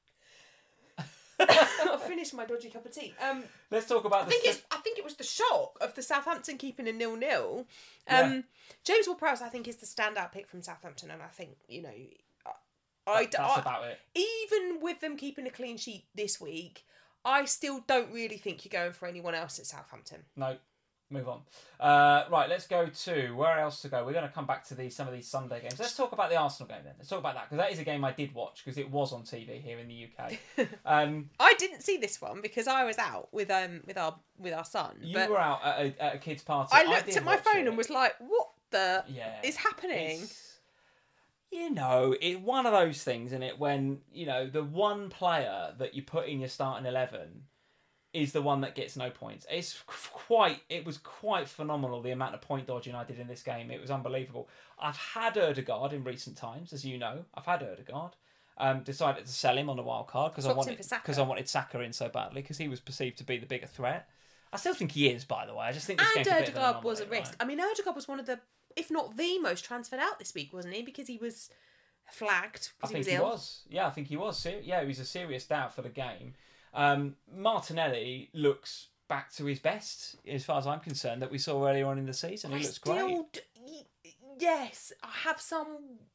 I've finished my dodgy cup of tea. Let's talk about I think it was the shock of the Southampton keeping a 0-0. James Ward-Prowse, I think, is the standout pick from Southampton, and I think that's about it. Even with them keeping a clean sheet this week, I still don't really think you're going for anyone else at Southampton. No. Move on. Right, let's go to where else to go. We're going to come back to some of these Sunday games. Let's talk about the Arsenal game then. Let's talk about that because that is a game I did watch because it was on TV here in the UK. I didn't see this one because I was out with our son. You were out at a kid's party. I looked at my phone and was like, "What the is happening?" It's one of those things, isn't it? When the one player that you put in your starting 11 is the one that gets no points. It was quite phenomenal the amount of point dodging I did in this game. It was unbelievable. I've had Ødegaard in recent times, as you know. I've had Ødegaard. Decided to sell him on the wild card because I wanted Saka in so badly because he was perceived to be the bigger threat. I still think he is, by the way. I just think this game's a bit of an anomaly. Ødegaard was a risk. Right? I mean, Ødegaard was one of the, if not the most transferred out this week, wasn't he? Because he was flagged because he was ill. Yeah, I think he was. Yeah, he was a serious doubt for the game. Martinelli looks back to his best, as far as I'm concerned, that we saw earlier on in the season. He looks great. Yes, I have some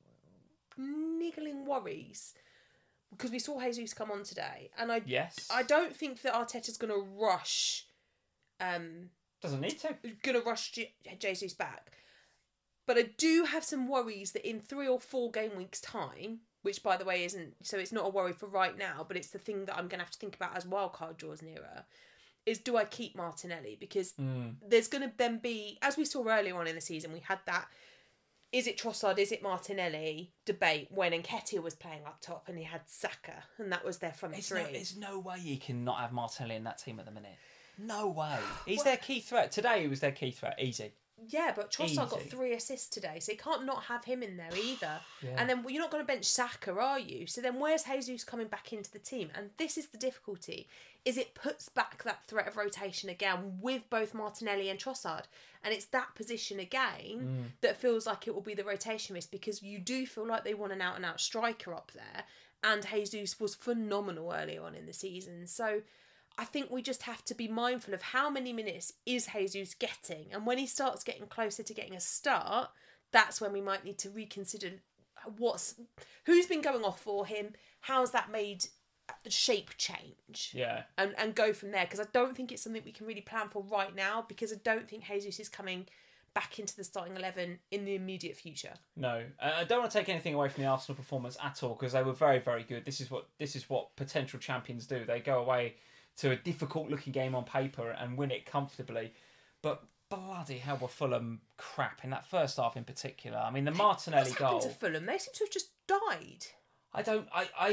niggling worries because we saw Jesus come on today, and I don't think that Arteta's going to rush. Doesn't need to. Going to rush Jesus back, but I do have some worries that in 3 or 4 game weeks' time. Which, by the way, isn't... So it's not a worry for right now, but it's the thing that I'm going to have to think about as wildcard draws nearer, is do I keep Martinelli? Because there's going to then be... As we saw earlier on in the season, we had that, is it Trossard, is it Martinelli debate when Nketiah was playing up top and he had Saka, and that was their front three. There's no way you can not have Martinelli in that team at the minute. No way. He's their key threat. Today he was their key threat. Easy. Yeah, but Trossard got 3 assists today, so you can't not have him in there either. Yeah. And then you're not going to bench Saka, are you? So then where's Jesus coming back into the team? And this is the difficulty, is it puts back that threat of rotation again with both Martinelli and Trossard. And it's that position again that feels like it will be the rotation risk because you do feel like they want an out-and-out striker up there. And Jesus was phenomenal earlier on in the season. So I think we just have to be mindful of how many minutes is Jesus getting. And when he starts getting closer to getting a start, that's when we might need to reconsider who's been going off for him, how's that made the shape change. Yeah. And go from there. Because I don't think it's something we can really plan for right now because I don't think Jesus is coming back into the starting 11 in the immediate future. No, I don't want to take anything away from the Arsenal performance at all because they were very, very good. This is what potential champions do. They go away to a difficult-looking game on paper and win it comfortably. But bloody hell were Fulham crap in that first half in particular. I mean, the Martinelli goal... What's happened to Fulham? They seem to have just died. They were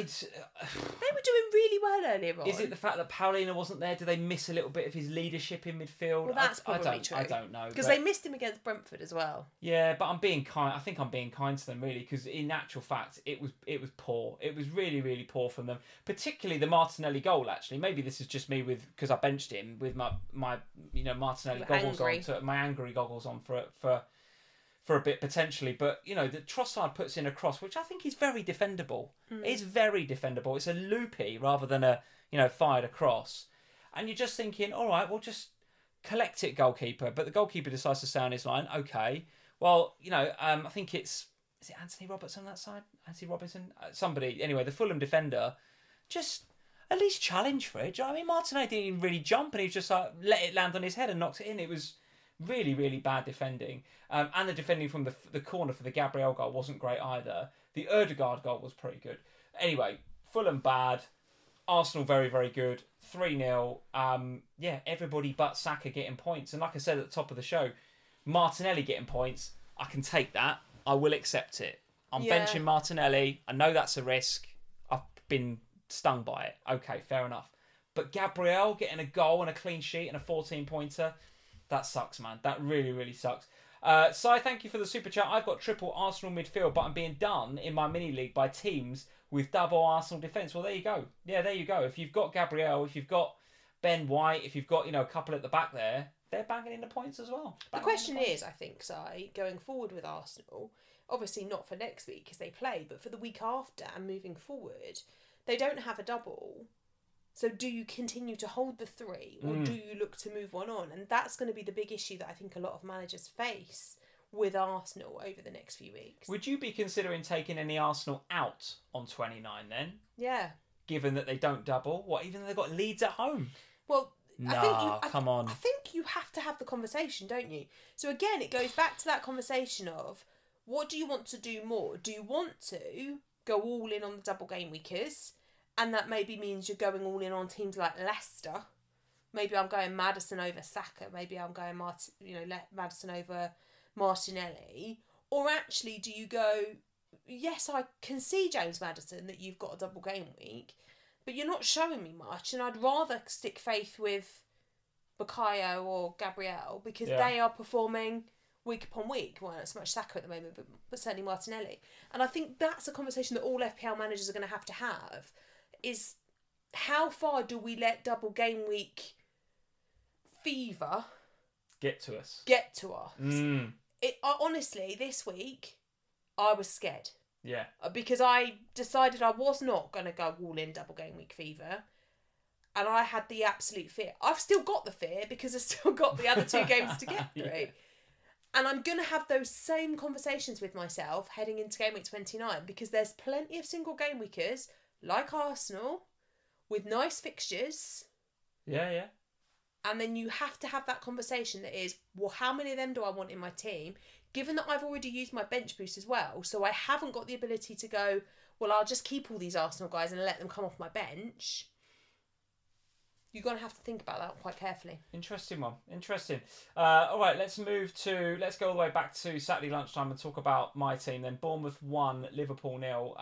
doing really well earlier on. Is it the fact that Paulino wasn't there? Do they miss a little bit of his leadership in midfield? Well, that's probably true. I don't know. Because they missed him against Brentford as well. Yeah, but I'm being kind. I think I'm being kind to them, really, because in actual fact, it was poor. It was really, really poor from them. Particularly the Martinelli goal, actually. Maybe this is just me because I benched him with my Martinelli goggles on, my angry goggles on for a bit potentially, but the Trossard puts in a cross, which I think is very defendable. It's very defendable. It's a loopy rather than a fired across, and you're just thinking, all right, well, just collect it, goalkeeper. But the goalkeeper decides to stay on his line. Okay, well, I think is it Anthony Robertson on that side? Anthony Robinson, somebody. Anyway, the Fulham defender just at least challenge for it. Do you know what I mean? Martinelli didn't even really jump, and he just let it land on his head and knocked it in. It was really, really bad defending. And the defending from the corner for the Gabriel goal wasn't great either. The Ødegaard goal was pretty good. Anyway, Fulham bad. Arsenal very, very good. 3-0. Everybody but Saka getting points. And like I said at the top of the show, Martinelli getting points, I can take that. I will accept it. I'm benching Martinelli. I know that's a risk. I've been stung by it. Okay, fair enough. But Gabriel getting a goal and a clean sheet and a 14-pointer... That sucks, man. That really, really sucks. Si, thank you for the super chat. I've got triple Arsenal midfield, but I'm being done in my mini league by teams with double Arsenal defence. Well, there you go. Yeah, there you go. If you've got Gabriel, if you've got Ben White, if you've got a couple at the back there, they're banging in the points as well. The question is, I think, Si, going forward with Arsenal, obviously not for next week because they play, but for the week after and moving forward, they don't have a double. So do you continue to hold the 3 or do you look to move one on? And that's going to be the big issue that I think a lot of managers face with Arsenal over the next few weeks. Would you be considering taking any Arsenal out on 29 then? Yeah. Given that they don't double? What, even though they've got Leeds at home? Well, come on. I think you have to have the conversation, don't you? So again, it goes back to that conversation of what do you want to do more? Do you want to go all in on the double game weekers? And that maybe means you're going all in on teams like Leicester. Maybe I'm going Maddison over Saka. Maybe I'm going Maddison over Martinelli. Or actually, do you go, yes, I can see, James Maddison, that you've got a double game week, but you're not showing me much, and I'd rather stick faith with Bukayo or Gabriel because they are performing week upon week. Well, not so much Saka at the moment, but certainly Martinelli. And I think that's a conversation that all FPL managers are going to have, is how far do we let double game week fever get to us? Honestly, this week, I was scared. Yeah. Because I decided I was not going to go all in double game week fever. And I had the absolute fear. I've still got the fear because I've still got the other 2 games to get through. Yeah. And I'm going to have those same conversations with myself heading into game week 29 because there's plenty of single game weekers like Arsenal with nice fixtures. Yeah. And then you have to have that conversation that is, well, how many of them do I want in my team? Given that I've already used my bench boost as well, so I haven't got the ability to go, well, I'll just keep all these Arsenal guys and let them come off my bench. You're going to have to think about that quite carefully. Interesting one. Interesting. All right, let's go all the way back to Saturday lunchtime and talk about my team then. Bournemouth 1, Liverpool 0.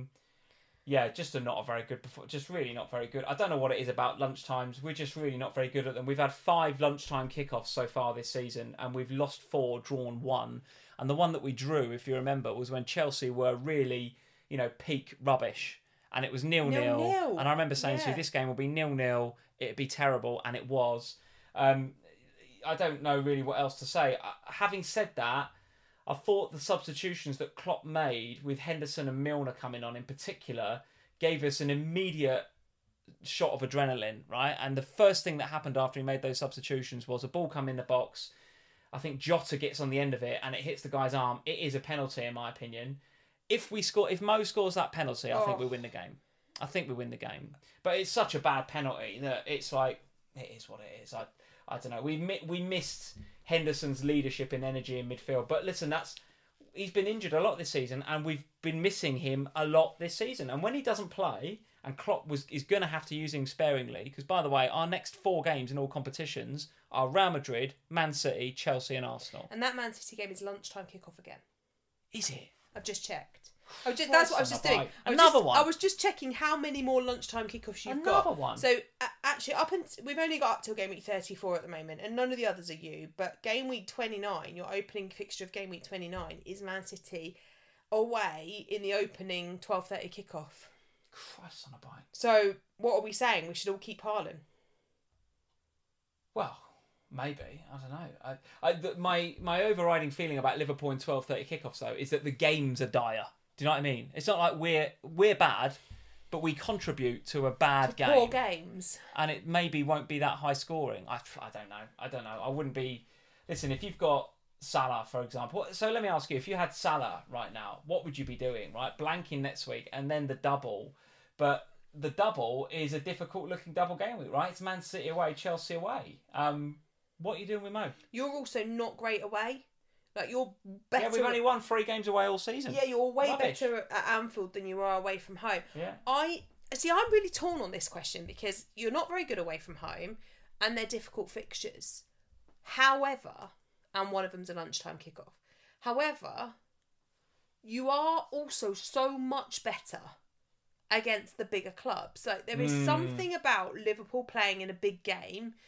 Just not a very good performance. Just really not very good. I don't know what it is about lunchtimes. We're just really not very good at them. We've had 5 lunchtime kickoffs so far this season, and we've lost 4, drawn 1. And the one that we drew, if you remember, was when Chelsea were really, peak rubbish. And it was 0-0. And I remember saying to you, this game will be 0-0. It'd be terrible, and it was. I don't know really what else to say. Having said that, I thought the substitutions that Klopp made with Henderson and Milner coming on in particular gave us an immediate shot of adrenaline, right? And the first thing that happened after he made those substitutions was a ball come in the box. I think Jota gets on the end of it and it hits the guy's arm. It is a penalty in my opinion. If Mo scores that penalty, I think we win the game. But it's such a bad penalty that it's like, it is what it is. I don't know. We missed Henderson's leadership and energy in midfield. But listen, he's been injured a lot this season, and we've been missing him a lot this season. And when he doesn't play, and Klopp is going to have to use him sparingly, because by the way, our next 4 games in all competitions are Real Madrid, Man City, Chelsea, and Arsenal. And that Man City game is lunchtime kickoff again. Is it? I've just checked. That's what I was just doing. I was just checking how many more lunchtime kickoffs you've got. Another one. So actually, we've only got up till game week 34 at the moment, and none of the others are you. But game week 29, your opening fixture of game week 29 is Man City away in the opening 12:30 kickoff. Christ on a bike. So what are we saying? We should all keep Haaland? Well, maybe. I don't know. My overriding feeling about Liverpool in 12:30 kickoffs though is that the games are dire. Do you know what I mean? It's not like we're bad, but we contribute to a bad game. Poor games. And it maybe won't be that high scoring. I don't know. I wouldn't be... Listen, if you've got Salah, for example... So let me ask you, if you had Salah right now, what would you be doing, right? Blanking next week and then the double. But the double is a difficult-looking double game week, right? It's Man City away, Chelsea away. What are you doing with Mo? You're also not great away. Like, you're better... Yeah, we've only won 3 games away all season. Yeah, you're way better at Anfield than you are away from home. Yeah. I'm really torn on this question because you're not very good away from home and they're difficult fixtures. However, and one of them's a lunchtime kickoff. However, you are also so much better against the bigger clubs. Like, there is something about Liverpool playing in a big game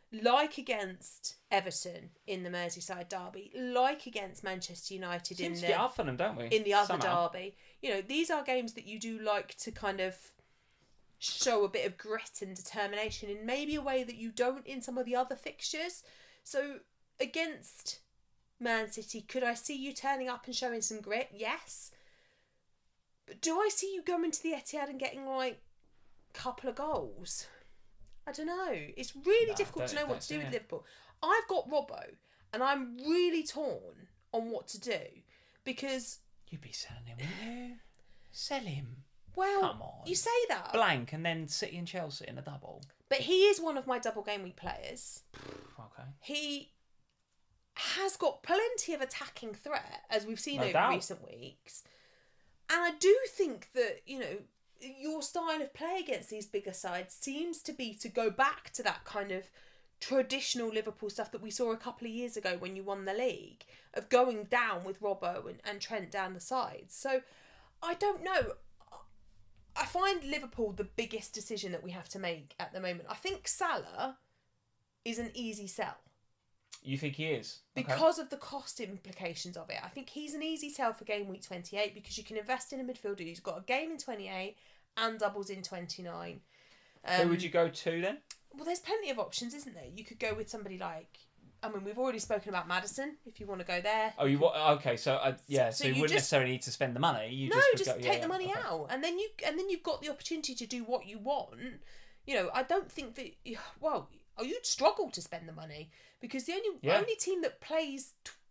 like against Everton in the Merseyside derby, like against Manchester United Seems to get up for them, don't we? in the other Somehow. derby. You know, these are games that you do like to kind of show a bit of grit and determination in maybe a way that you don't in some of the other fixtures. So against Man City, could I see you turning up and showing some grit? Yes. But do I see you going to the Etihad and getting like a couple of goals? I don't know. It's really difficult to know what to do with Liverpool. I've got Robbo and I'm really torn on what to do because... You'd be selling him, wouldn't you? Sell him. Well, come on. You say that. Blank and then City and Chelsea in a double. But he is one of my double game week players. Okay. He has got plenty of attacking threat, as we've seen over recent weeks. And I do think that, you know, your style of play against these bigger sides seems to be to go back to that kind of traditional Liverpool stuff that we saw a couple of years ago when you won the league, of going down with Robbo and Trent down the sides. So, I don't know. I find Liverpool the biggest decision that we have to make at the moment. I think Salah is an easy sell. You think he is? Because of the cost implications of it. I think he's an easy sell for game week 28 because you can invest in a midfielder who's got a game in 28 and doubles in 29. Who would you go to then? Well, there's plenty of options, isn't there? You could go with somebody like... I mean, we've already spoken about Maddison, if you want to go there. Oh, okay, so you wouldn't necessarily need to spend the money. You just take the money out, and then you've got the opportunity to do what you want. You know, I don't think that. Well, you'd struggle to spend the money because the only team that plays.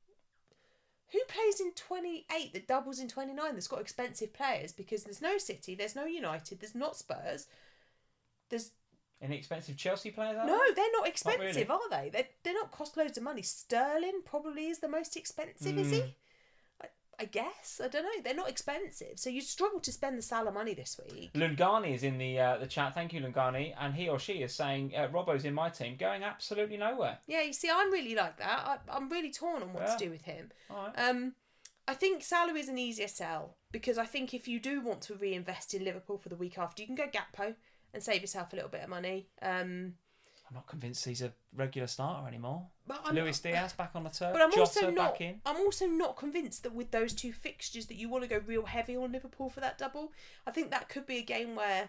Who plays in 28 that doubles in 29 that's got expensive players? Because there's no City, there's no United, there's not Spurs, there's. Any expensive Chelsea players? No, they're not expensive, are they? They're not cost loads of money. Sterling probably is the most expensive, is he? I guess. I don't know. They're not expensive, so you struggle to spend the Salah money this week. Lungani is in the chat. Thank you, Lungani, and he or she is saying Robbo's in my team, going absolutely nowhere. Yeah, you see, I'm really like that. I'm really torn on what to do with him. All right. I think Salah is an easier sell because I think if you do want to reinvest in Liverpool for the week after, you can go Gakpo and save yourself a little bit of money. I'm not convinced he's a regular starter anymore. But Luis Diaz back on the turf. But I'm back in. I'm also not convinced that with those two fixtures that you want to go real heavy on Liverpool for that double. I think that could be a game where,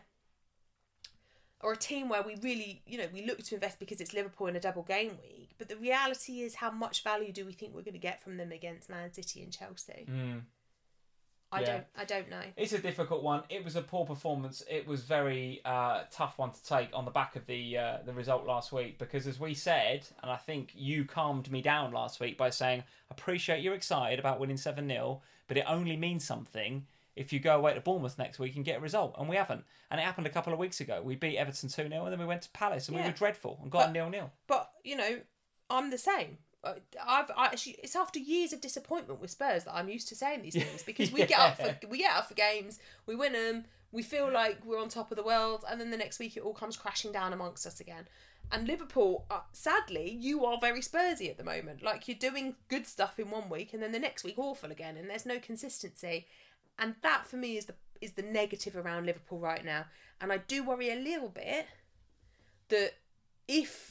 or a team where we really, you know, we look to invest because it's Liverpool in a double game week. But the reality is, how much value do we think we're going to get from them against Man City and Chelsea? I don't know. It's a difficult one. It was a poor performance. It was very tough one to take on the back of the result last week because, as we said, and I think you calmed me down last week by saying, appreciate you're excited about winning 7-0, but it only means something if you go away to Bournemouth next week and get a result. And we haven't. And it happened a couple of weeks ago. We beat Everton 2-0 and then we went to Palace and we were dreadful and got a 0-0. But, you know, I'm the same. It's after years of disappointment with Spurs that I'm used to saying these things because we get up for games, we win them, we feel like we're on top of the world, and then the next week it all comes crashing down amongst us again. And Liverpool, sadly, you are very Spursy at the moment. Like, you're doing good stuff in one week and then the next week awful again, and there's no consistency. And that for me is the negative around Liverpool right now. And I do worry a little bit that if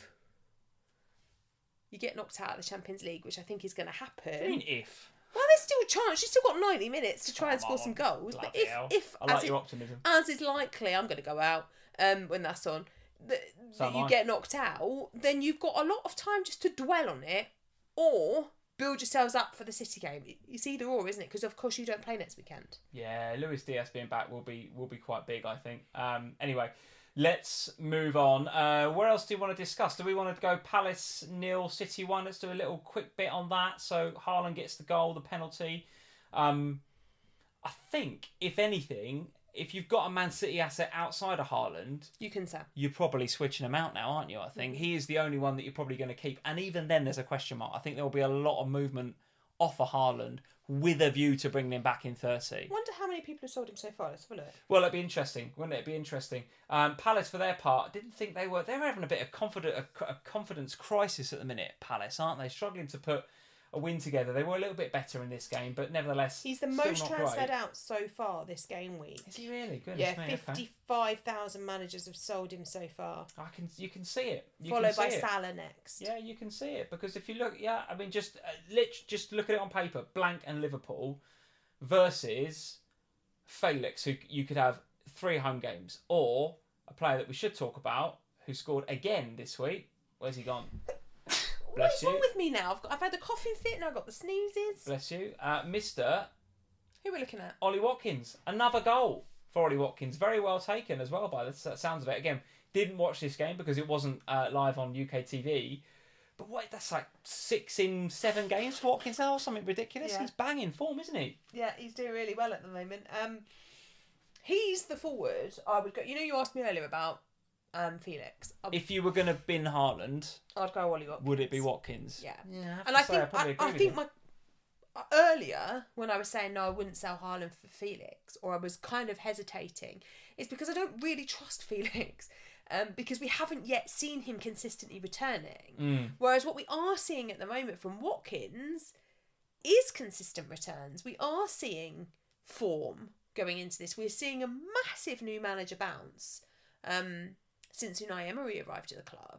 you get knocked out of the Champions League, which I think is going to happen. What do you mean if? Well, there's still a chance. You've still got 90 minutes to try and score some goals. But if I like your optimism. As is likely, I'm going to go out when that's on, that you get knocked out, then you've got a lot of time just to dwell on it or build yourselves up for the City game. It's either or, isn't it? Because of course you don't play next weekend. Yeah, Luis Diaz being back will be quite big, I think. Anyway, let's move on. Where else do you want to discuss? Do we want to go Palace 0, City 1? Let's do a little quick bit on that. So Haaland gets the goal, the penalty. I think, if anything, if you've got a Man City asset outside of Haaland, you can sell. You're probably switching him out now, aren't you? I think he is the only one that you're probably going to keep. And even then, there's a question mark. I think there will be a lot of movement off of Haaland with a view to bringing him back in 30. Wonder how many people have sold him so far. Let's have a look. Well, it'd be interesting, wouldn't it? It'd be interesting. Palace, for their part, didn't think they were having a bit of confidence crisis at the minute. Palace, aren't they? Struggling to put a win together. They were a little bit better in this game, but nevertheless, He's the still most not transferred great. out so far this game week. Is he really? Goodness Yeah, me, okay. 55,000 managers have sold him so far. You can see it. Followed by Salah next. Yeah, you can see it because if you look, I mean, just look at it on paper. Blank and Liverpool versus Felix, who you could have 3 home games, or a player that we should talk about who scored again this week. Where's he gone? What's wrong with me now? I've had the coughing fit and I've got the sneezes. Bless you, Mr. Who are we looking at? Ollie Watkins. Another goal for Ollie Watkins. Very well taken as well by the sounds of it. Again, didn't watch this game because it wasn't live on UK TV. But that's like 6 in 7 games for Watkins now or something ridiculous. Yeah. He's banging form, isn't he? Yeah, he's doing really well at the moment. He's the forward I would go. You know, you asked me earlier about Felix. If you were going to bin Haaland, I'd go Ollie Watkins. would it be Watkins? Yeah. And I think earlier when I was saying no, I wouldn't sell Haaland for Felix, or I was kind of hesitating, it's because I don't really trust Felix. Because we haven't yet seen him consistently returning. Whereas what we are seeing at the moment from Watkins is consistent returns. We are seeing form going into this. We're seeing a massive new manager bounce since Unai Emery arrived at the club.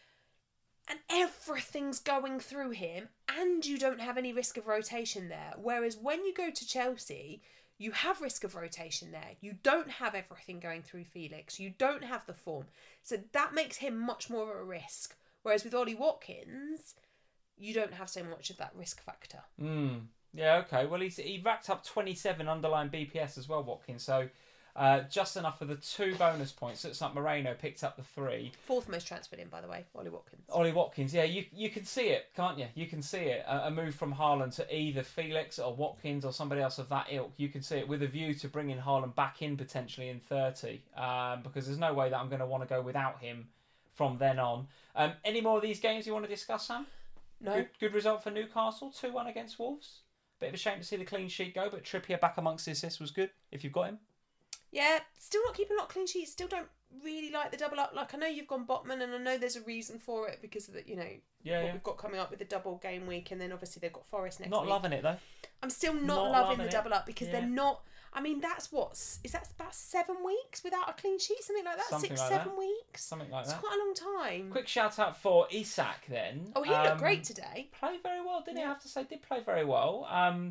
And everything's going through him, and you don't have any risk of rotation there. Whereas when you go to Chelsea, you have risk of rotation there. You don't have everything going through Felix. You don't have the form. So that makes him much more of a risk. Whereas with Ollie Watkins, you don't have so much of that risk factor. Yeah, okay. Well, he racked up 27 underlying BPS as well, Watkins. So just enough for the 2 bonus points. Looks like Moreno picked up the 3. 4th most transferred in, by the way, Ollie Watkins. Ollie Watkins, yeah, you can see it, can't you? You can see it. A move from Haaland to either Felix or Watkins or somebody else of that ilk. You can see it with a view to bringing Haaland back in potentially in 30, because there's no way that I'm going to want to go without him from then on. Any more of these games you want to discuss, Sam? No. Good result for Newcastle, 2-1 against Wolves. Bit of a shame to see the clean sheet go, but Trippier back amongst the assists was good, if you've got him. Yeah, still not keeping a lot of clean sheets. Still don't really like the double up. Like, I know you've gone Botman, and I know there's a reason for it because of the, what we've got coming up with the double game week, and then obviously they've got Forest next week. Not loving it though. I'm still not loving the double up because they're not. I mean, that's about 7 weeks without a clean sheet, something like that. Something 6, like 7 that. weeks. Something like It's that. quite a long time. Quick shout out for Isak then. Oh, he looked great today. Played very well, didn't he? I have to say, did play very well.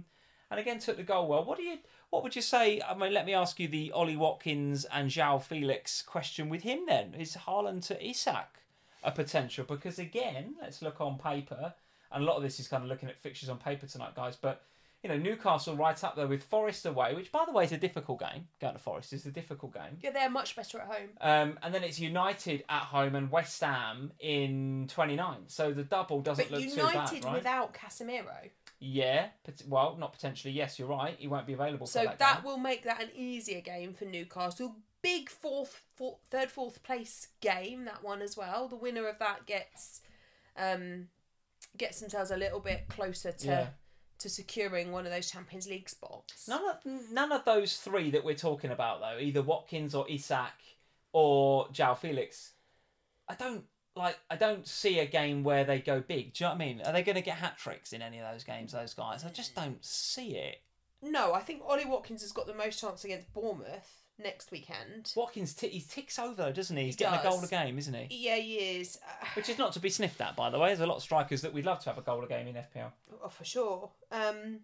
And again, took the goal well. What would you say? I mean, let me ask you the Ollie Watkins and João Felix question with him then. Is Haaland to Isak a potential? Because again, let's look on paper. And a lot of this is kind of looking at fixtures on paper tonight, guys. But, Newcastle right up there with Forest away, which, by the way, is a difficult game. Going to Forest is a difficult game. Yeah, they're much better at home. And then it's United at home and West Ham in 29. So the double doesn't look too bad, right? But United without Casemiro. Yeah, well, not potentially. Yes, you're right. He won't be available for that game. So that will make that an easier game for Newcastle. Big third, fourth place game, that one as well. The winner of that gets themselves a little bit closer to securing one of those Champions League spots. None of those 3 that we're talking about, though, either Watkins or Isak or João Felix, I don't see a game where they go big. Do you know what I mean? Are they going to get hat-tricks in any of those games, those guys? I just don't see it. No, I think Ollie Watkins has got the most chance against Bournemouth next weekend. Watkins, he ticks over, doesn't he? He's getting a goal a game, isn't he? Yeah, he is. Which is not to be sniffed at, by the way. There's a lot of strikers that we'd love to have a goal a game in FPL. Oh, for sure. And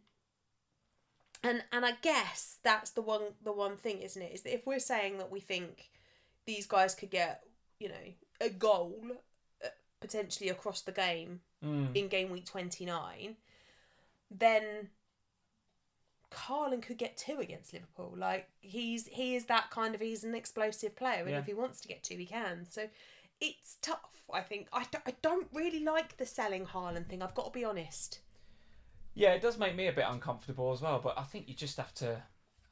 I guess that's the one thing, isn't it? Is that if we're saying that we think these guys could get, a goal potentially across the game in game week 29, then Haaland could get 2 against Liverpool. Like, he is that kind of, he's an explosive player, and if he wants to get 2, he can. So it's tough, I think. I don't really like the selling Haaland thing, I've got to be honest. Yeah, it does make me a bit uncomfortable as well, but I think you just have to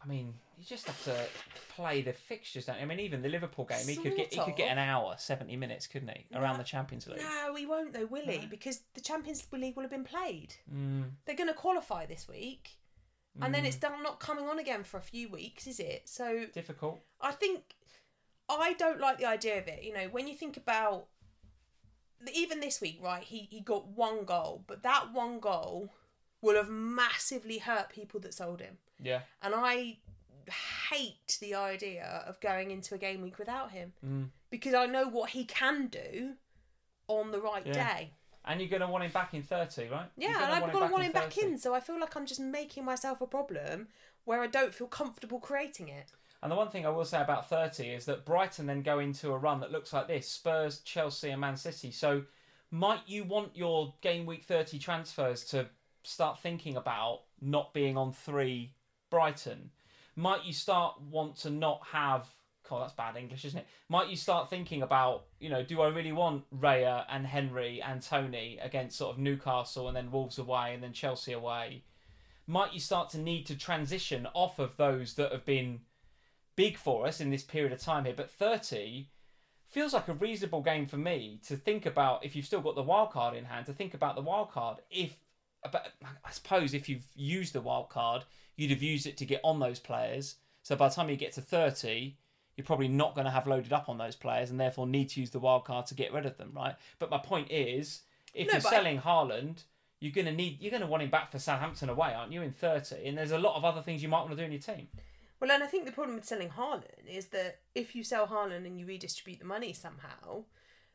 play the fixtures, don't you? I mean, even the Liverpool game, he could get an hour, 70 minutes, couldn't he? Around the Champions League. No, he won't though, will he? Because the Champions League will have been played. They're going to qualify this week, and then it's not coming on again for a few weeks, is it? So difficult. I think I don't like the idea of it. When you think about even this week, right, he got one goal, but that one goal will have massively hurt people that sold him. Yeah. And I hate the idea of going into a game week without him because I know what he can do on the right day. And you're going to want him back in 30, right? Yeah, and I'm going to want him back in, so I feel like I'm just making myself a problem where I don't feel comfortable creating it. And the one thing I will say about 30 is that Brighton then go into a run that looks like this: Spurs, Chelsea and Man City. So might you want your game week 30 transfers to start thinking about not being on 3 Brighton? Might you want to not have... God, that's bad English, isn't it? Might you start thinking about, do I really want Raya and Henry and Tony against sort of Newcastle and then Wolves away and then Chelsea away? Might you start to need to transition off of those that have been big for us in this period of time here? But 30 feels like a reasonable game for me to think about, if you've still got the wild card in hand, to think about the wild card. But I suppose if you've used the wild card, you'd have used it to get on those players. So by the time you get to 30, you're probably not going to have loaded up on those players and therefore need to use the wild card to get rid of them, right? But my point is, if you're selling Haaland, you're going to want him back for Southampton away, aren't you, in 30? And there's a lot of other things you might want to do in your team. Well, and I think the problem with selling Haaland is that if you sell Haaland and you redistribute the money somehow,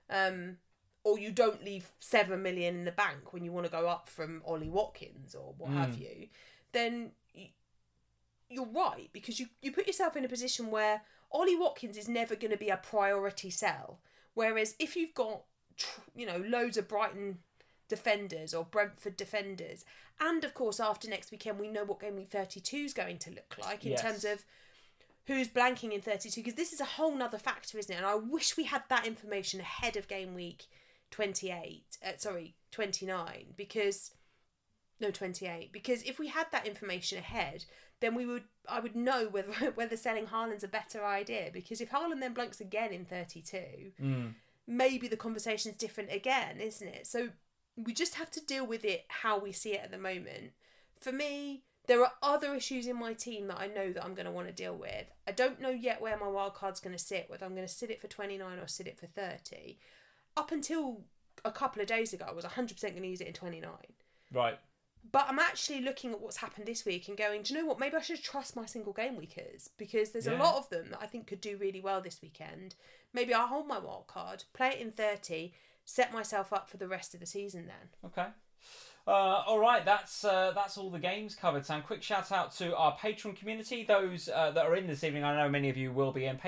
or you don't leave 7 million in the bank when you want to go up from Ollie Watkins or what have you, then you're right, because you put yourself in a position where Ollie Watkins is never going to be a priority sell. Whereas if you've got, loads of Brighton defenders or Brentford defenders, and of course after next weekend we know what game week 32 is going to look like in terms of who's blanking in 32, because this is a whole nother factor, isn't it? And I wish we had that information ahead of game week 29, because 28, because if we had that information ahead, then I would know whether selling Haaland's a better idea, because if Haaland then blanks again in 32, maybe the conversation's different again, isn't it? So we just have to deal with it how we see it at the moment. For me, there are other issues in my team that I know that I'm going to want to deal with. I don't know yet where my wild card's going to sit, whether I'm going to sit it for 29 or sit it for 30. Up until a couple of days ago, I was 100% going to use it in 29. Right. But I'm actually looking at what's happened this week and going, do you know what? Maybe I should trust my single game weekers, because there's a lot of them that I think could do really well this weekend. Maybe I'll hold my wild card, play it in 30, set myself up for the rest of the season then. Okay. All right, that's all the games covered, Sam. Quick shout out to our Patreon community. Those that are in this evening, I know many of you will be in.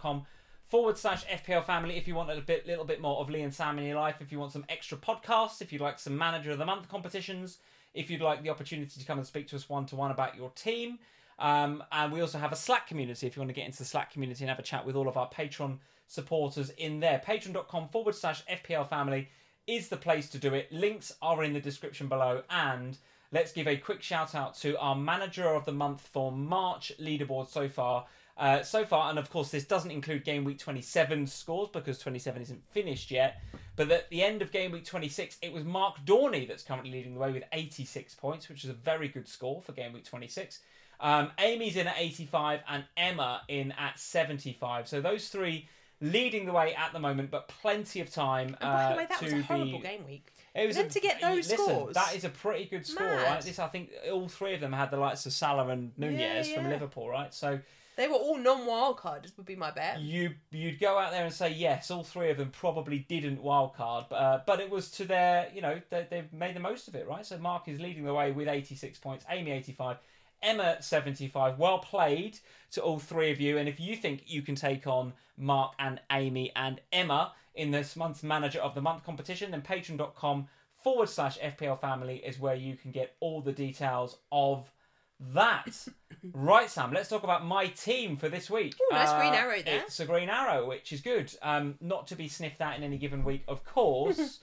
Patreon.com/FPL family if you want a little bit more of Lee and Sam in your life, if you want some extra podcasts, if you'd like some Manager of the Month competitions, if you'd like the opportunity to come and speak to us one-to-one about your team. And we also have a Slack community if you want to get into the Slack community and have a chat with all of our Patreon supporters in there. Patreon.com/FPL family is the place to do it. Links are in the description below. And let's give a quick shout out to our Manager of the Month for March leaderboard so far. And of course this doesn't include game week 27 scores because 27 isn't finished yet, but at the end of game week 26 it was Mark Dorney that's currently leading the way with 86 points, which is a very good score for game week 26. Amy's in at 85 and Emma in at 75, so those three leading the way at the moment, but plenty of time. And by the way, that was a horrible game week. It was to get those scores. That is a pretty good score, right? I think all three of them had the likes of Salah and Nunez from Liverpool, right? So they were all non-wildcarders, would be my bet. You'd go out there and say, yes, all three of them probably didn't wildcard, but it was to their, they've made the most of it, right? So Mark is leading the way with 86 points, Amy 85, Emma 75. Well played to all three of you. And if you think you can take on Mark and Amy and Emma in this month's Manager of the Month competition, then patreon.com/FPL family is where you can get all the details of that. Right, Sam, let's talk about my team for this week. Oh, nice green arrow there. It's a green arrow, which is good. Not to be sniffed at in any given week, of course.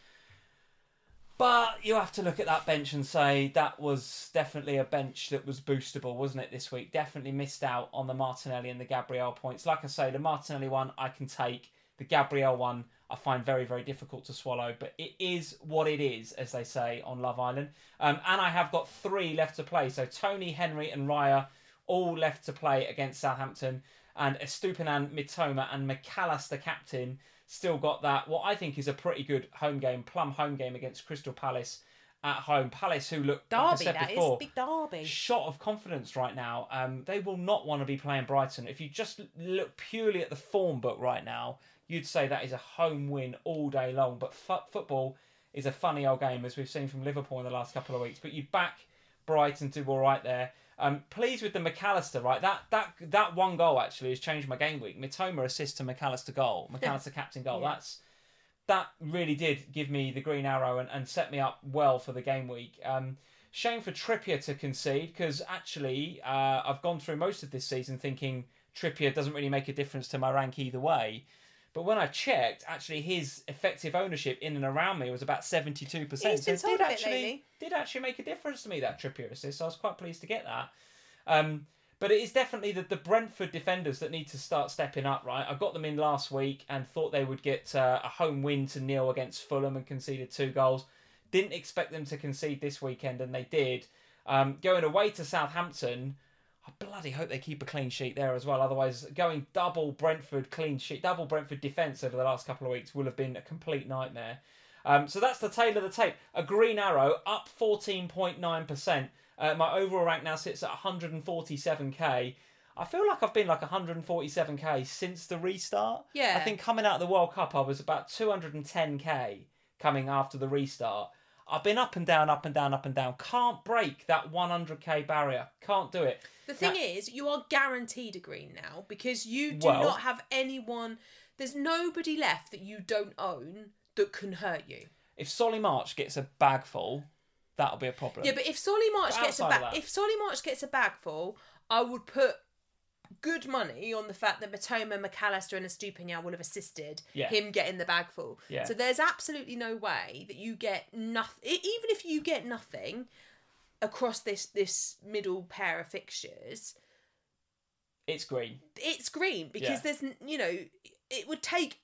But you have to look at that bench and say that was definitely a bench that was boostable, wasn't it, this week? Definitely missed out on the Martinelli and the Gabriel points. Like I say, the Martinelli one I can take. The Gabriel one I find very, very difficult to swallow. But it is what it is, as they say on Love Island. And I have got 3 left to play. So Tony, Henry and Raya all left to play against Southampton. And Estupinan, Mitoma and McAllister captain. Still got that, what I think is a pretty good home game, plum home game against Crystal Palace at home. Palace, who look, like I Derby, said that before, is. Big derby. shot of confidence right now. They will not want to be playing Brighton. If you just look purely at the form book right now, you'd say that is a home win all day long. But football is a funny old game, as we've seen from Liverpool in the last couple of weeks. But you'd back Brighton to do all right there. Pleased with the McAllister, right? That one goal actually has changed my game week. Mitoma assist to McAllister goal. McAllister captain goal. Yeah. That really did give me the green arrow and set me up well for the game week. Shame for Trippier to concede, because actually I've gone through most of this season thinking Trippier doesn't really make a difference to my rank either way. But when I checked, actually his effective ownership in and around me was about 72%. He's been so sold a bit lately. did actually make a difference to me, that Trippier assist. So I was quite pleased to get that. But it is definitely the Brentford defenders that need to start stepping up, right? I got them in last week and thought they would get a home win to nil against Fulham and conceded 2 goals. Didn't expect them to concede this weekend, and they did. Going away to Southampton, I bloody hope they keep a clean sheet there as well. Otherwise, going double Brentford clean sheet, double Brentford defence over the last couple of weeks will have been a complete nightmare. So that's the tail of the tape. A green arrow, up 14.9%. My overall rank now sits at 147k. I feel like I've been like 147k since the restart. Yeah. I think coming out of the World Cup, I was about 210k coming after the restart. I've been up and down, up and down, up and down. Can't break that 100k barrier. Can't do it. The thing is, you are guaranteed a green now, because you do Well- not have anyone. There's nobody left that you don't own that can hurt you. If Solly March gets a bag full, that'll be a problem. Yeah, but if Solly March But gets a outside of that- if Solly March gets a bag full, I would put good money on the fact that Matoma, McAllister and Estupinian will have assisted Yeah. him getting the bag full. Yeah. So there's absolutely no way that you get nothing. Even if you get nothing across this middle pair of fixtures, It's green. it's green, because Yeah. there's, it would take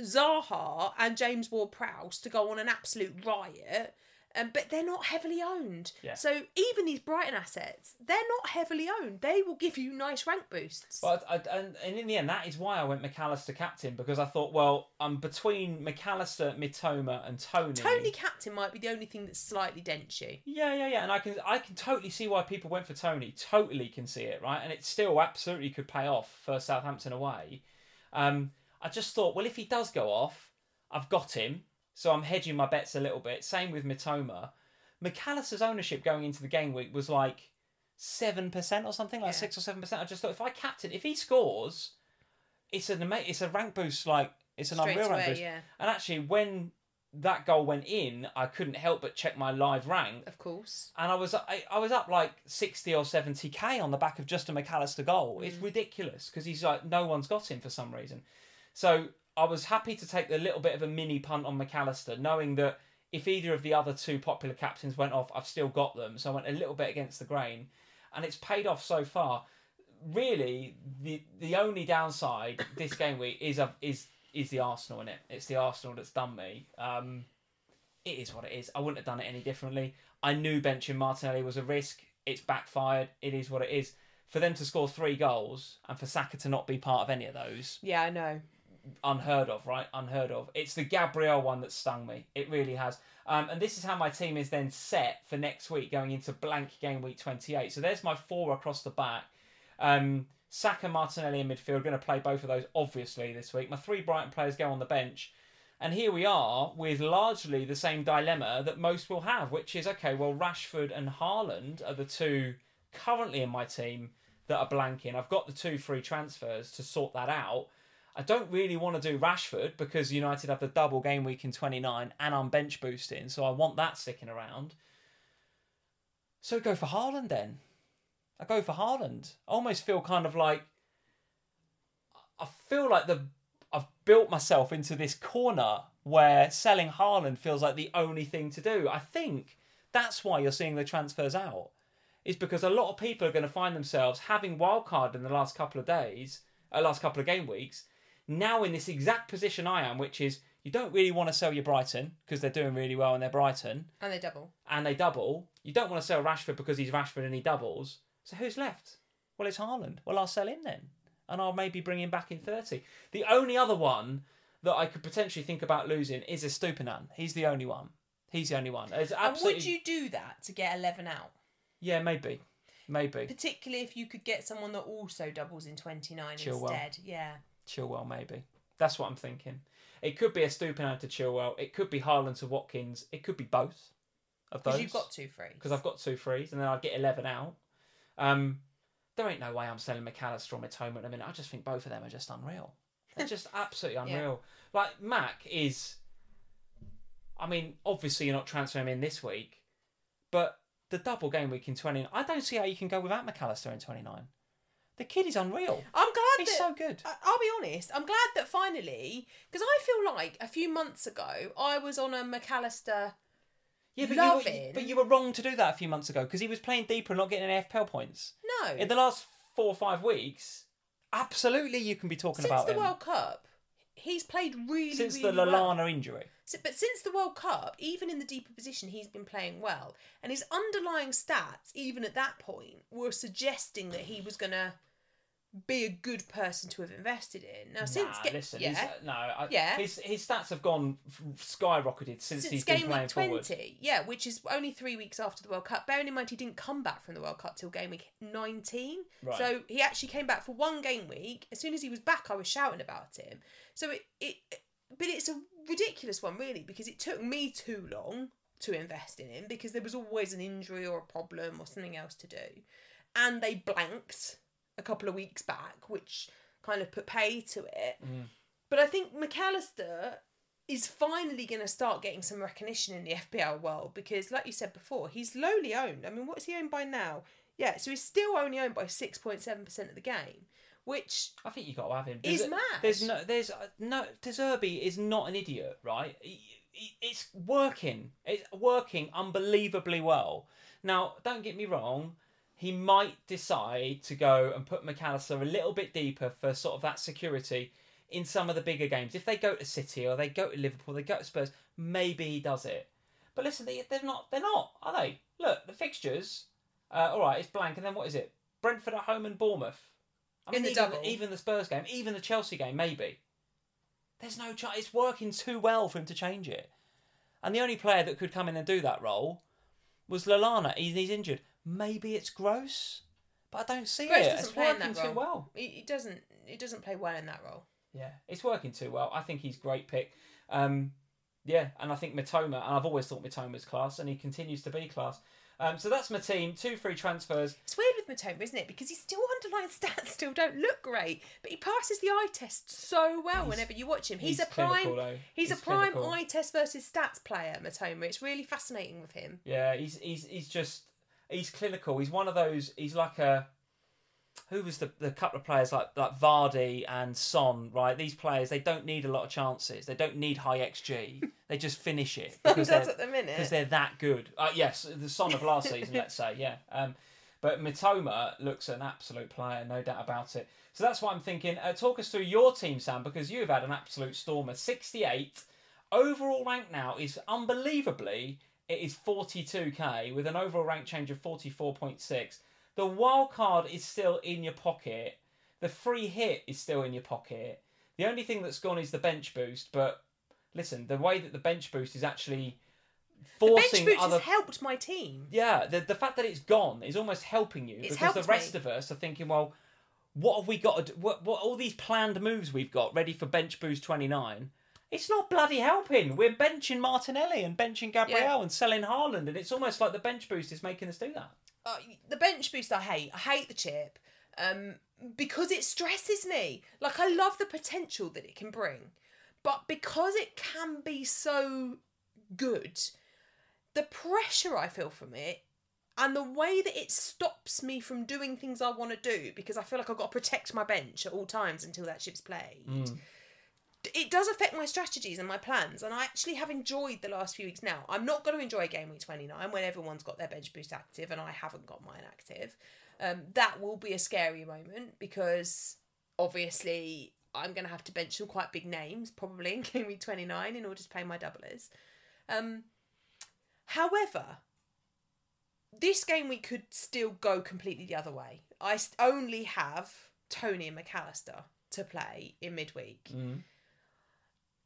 Zaha and James Ward-Prowse to go on an absolute riot, but they're not heavily owned. Yeah. So even these Brighton assets, they're not heavily owned. They will give you nice rank boosts. But and in the end, that is why I went McAllister captain, because I thought, well, I'm between McAllister, Mitoma, and Tony. Tony captain might be the only thing that slightly dents you. Yeah, and I can totally see why people went for Tony. Totally can see it, right? And it still absolutely could pay off for Southampton away. I just thought, well, if he does go off, I've got him, so I'm hedging my bets a little bit. Same with Mitoma. McAllister's ownership going into the game week was like 7% or something, like 6 or 7%. I just thought, if I captain, if he scores, it's a rank boost, like it's an Straight unreal rank away, boost. yeah. And actually, when that goal went in, I couldn't help but check my live rank. Of course. And I was up like 60 or 70k on the back of just a McAllister goal. It's ridiculous, because he's like, no one's got him for some reason. So I was happy to take the little bit of a mini punt on McAllister, knowing that if either of the other 2 popular captains went off, I've still got them. So I went a little bit against the grain, and it's paid off so far. Really, the only downside this game week is the Arsenal in it. It's the Arsenal that's done me. It is what it is. I wouldn't have done it any differently. I knew benching Martinelli was a risk. It's backfired. It is what it is. For them to score 3 goals and for Saka to not be part of any of those, Yeah, I know. unheard of, right? Unheard of. It's the Gabriel one that stung me. It really has. And this is how my team is then set for next week, going into blank game week 28. So there's my 4 across the back. Saka, Martinelli in midfield. Going to play both of those, obviously, this week. My 3 Brighton players go on the bench. And here we are with largely the same dilemma that most will have, which is, okay, well, Rashford and Haaland are the 2 currently in my team that are blanking. I've got the 2 free transfers to sort that out. I don't really want to do Rashford because United have the double game week in 29 and I'm bench boosting, so I want that sticking around. So I go for Haaland then. I go for Haaland. I almost feel kind of like... I feel like I've built myself into this corner where selling Haaland feels like the only thing to do. I think that's why you're seeing the transfers out. Is because a lot of people are going to find themselves having wildcard in the last couple of days, last couple of game weeks, now in this exact position I am, which is you don't really want to sell your Brighton because they're doing really well and they're Brighton. And they double. And they double. You don't want to sell Rashford because he's Rashford and he doubles. So who's left? Well, it's Haaland. Well, I'll sell him then. And I'll maybe bring him back in 30. The only other one that I could potentially think about losing is Estupiñán. He's the only one. It's absolutely... And would you do that to get 11 out? Yeah, maybe. Particularly if you could get someone that also doubles in 29 Chilwell. instead. Yeah. Chilwell, maybe. That's what I'm thinking. It could be Estupiñán to Chilwell. It could be Haaland to Watkins. It could be both of those. Because you've got 2 frees. Because I've got 2 frees, and then I'd get 11 out. There ain't no way I'm selling McAllister or Mitoma at the minute. I just think both of them are just unreal. They're just absolutely unreal. Yeah. Like, Mac is... I mean, obviously you're not transferring him in this week, but the double game week in 29... I don't see how you can go without McAllister in 29. The kid is unreal. I'm glad He's so good. I'll be honest. I'm glad that finally... Because I feel like a few months ago, I was on a McAllister... Yeah, but you were wrong to do that a few months ago because he was playing deeper and not getting any FPL points. No. In the last 4 or 5 weeks, absolutely you can be talking about him. Since the World Cup, he's played really, since really the well. Lallana injury. But since the World Cup, even in the deeper position, he's been playing well. And his underlying stats, even at that point, were suggesting that he was going to be a good person to have invested in. Now, his stats have gone skyrocketed since he's been playing game week 20, forward. Yeah, which is only 3 weeks after the World Cup. Bearing in mind he didn't come back from the World Cup till game week 19. Right. So he actually came back for 1 game week. As soon as he was back, I was shouting about him. So but it's a ridiculous one, really, because it took me too long to invest in him because there was always an injury or a problem or something else to do. And they blanked a couple of weeks back, which kind of put pay to it. But I think McAllister is finally going to start getting some recognition in the FPL world because, like you said before, he's lowly owned. I mean, what's he owned by now? Yeah, so he's still only owned by 6.7% of the game, which I think you got to have him. Is mad. There's no. De Zerbi is not an idiot, right? It's working. It's working unbelievably well. Now, don't get me wrong. He might decide to go and put McAllister a little bit deeper for sort of that security in some of the bigger games. If they go to City or they go to Liverpool, they go to Spurs, maybe he does it. But listen, they're not, are they? Look, the fixtures, all right, it's blank. And then what is it? Brentford at home and Bournemouth. I mean, even the Spurs game, even the Chelsea game, maybe. There's no chance. It's working too well for him to change it. And the only player that could come in and do that role was Lallana. He's injured. Maybe it's Gross, but I don't see Gross it. doesn't It's play in working that too role. well. He doesn't play well in that role. Yeah, it's working too well. I think he's a great pick. Yeah, and I think Mitoma, and I've always thought Mitoma's class, and he continues to be class. So that's my team. 2 free transfers. It's weird with Mitoma, isn't it? Because his underlying stats still don't look great, but he passes the eye test so well whenever you watch him. He's a prime clinical. eye test versus stats player, Mitoma. It's really fascinating with him. Yeah, he's clinical. He's one of those. He's like who was the couple of players like Vardy and Son, right? These players, they don't need a lot of chances. They don't need high XG. They just finish it because they're that good. Yes, the Son of last season, let's say, yeah. But Mitoma looks an absolute player, no doubt about it. So that's what I'm thinking. Talk us through your team, Sam, because you've had an absolute stormer. 68 overall rank now is unbelievably. It is 42k with an overall rank change of 44.6. The wild card is still in your pocket. The free hit is still in your pocket. The only thing that's gone is the bench boost. But listen, the way that the bench boost is actually forcing the bench boost has helped my team. Yeah, the fact that it's gone is almost helping you because the rest of us are thinking, well, what have we got to do? What all these planned moves we've got ready for bench boost 29? It's not bloody helping. We're benching Martinelli and benching Gabriel and selling Haaland, and it's almost like the bench boost is making us do that. The bench boost I hate the chip because it stresses me. Like, I love the potential that it can bring, but because it can be so good, the pressure I feel from it and the way that it stops me from doing things I want to do because I feel like I've got to protect my bench at all times until that chip's played. It does affect my strategies and my plans, and I actually have enjoyed the last few weeks now. I'm not going to enjoy game week 29 when everyone's got their bench boost active and I haven't got mine active. That will be a scary moment because obviously I'm going to have to bench some quite big names probably in game week 29 in order to play my doublers. However, this game week could still go completely the other way. I only have Tony and McAllister to play in midweek.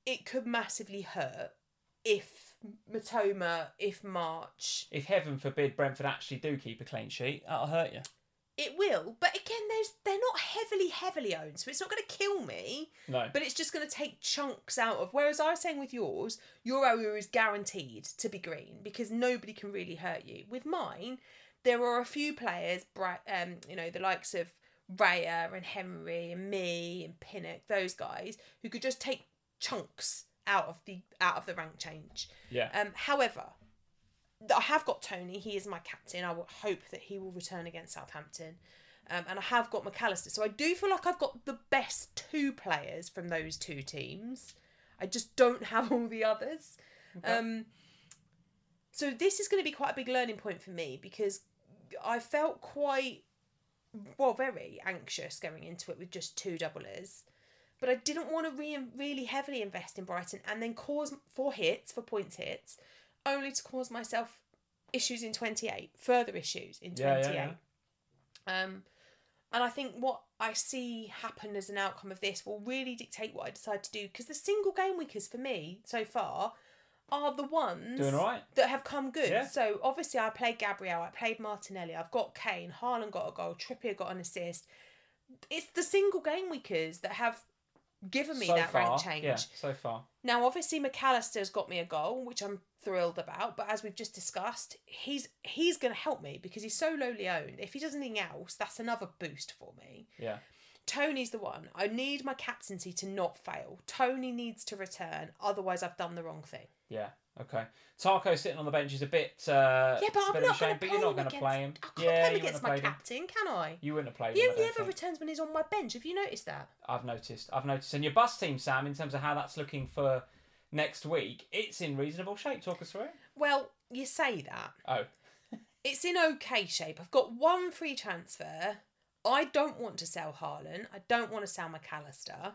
it could massively hurt if Matoma, if March. If heaven forbid Brentford actually do keep a clean sheet, that'll hurt you. It will, but again, they're not heavily owned, so it's not going to kill me. No. But it's just going to take chunks out of. Whereas I was saying with yours, your area is guaranteed to be green because nobody can really hurt you. With mine, there are a few players, the likes of Raya and Henry and me and Pinnock, those guys who could just take chunks out of the rank change. Yeah. However, I have got Tony. He is my captain. I will hope that he will return against Southampton. And I have got McAllister. So I do feel like I've got the best two players from those two teams. I just don't have all the others. Okay. So this is going to be quite a big learning point for me because I felt very anxious going into it with just two doublers. But I didn't want to really heavily invest in Brighton and then cause points hits, only to cause myself issues in 28, further issues in 28. Yeah. And I think what I see happen as an outcome of this will really dictate what I decide to do, because the single game weekers for me so far are the ones doing all right, that have come good. Yeah. So obviously I played Gabriel, I played Martinelli, I've got Kane, Haaland got a goal, Trippier got an assist. It's the single game weekers that have given me that rank change. Yeah, so far. Now, obviously, McAllister's got me a goal, which I'm thrilled about. But as we've just discussed, he's going to help me because he's so lowly owned. If he does anything else, that's another boost for me. Yeah. Tony's the one. I need my captaincy to not fail. Tony needs to return. Otherwise, I've done the wrong thing. Yeah. Okay. Tarko sitting on the bench is a bit. But I'm not going to play him. But you're not going to play him. I can't play him against my captain, can I? You wouldn't have played him. He only ever returns when he's on my bench. Have you noticed that? I've noticed. And your bus team, Sam, in terms of how that's looking for next week, it's in reasonable shape. Talk us through it. Well, you say that. Oh. It's in okay shape. I've got one free transfer. I don't want to sell Haaland. I don't want to sell McAllister.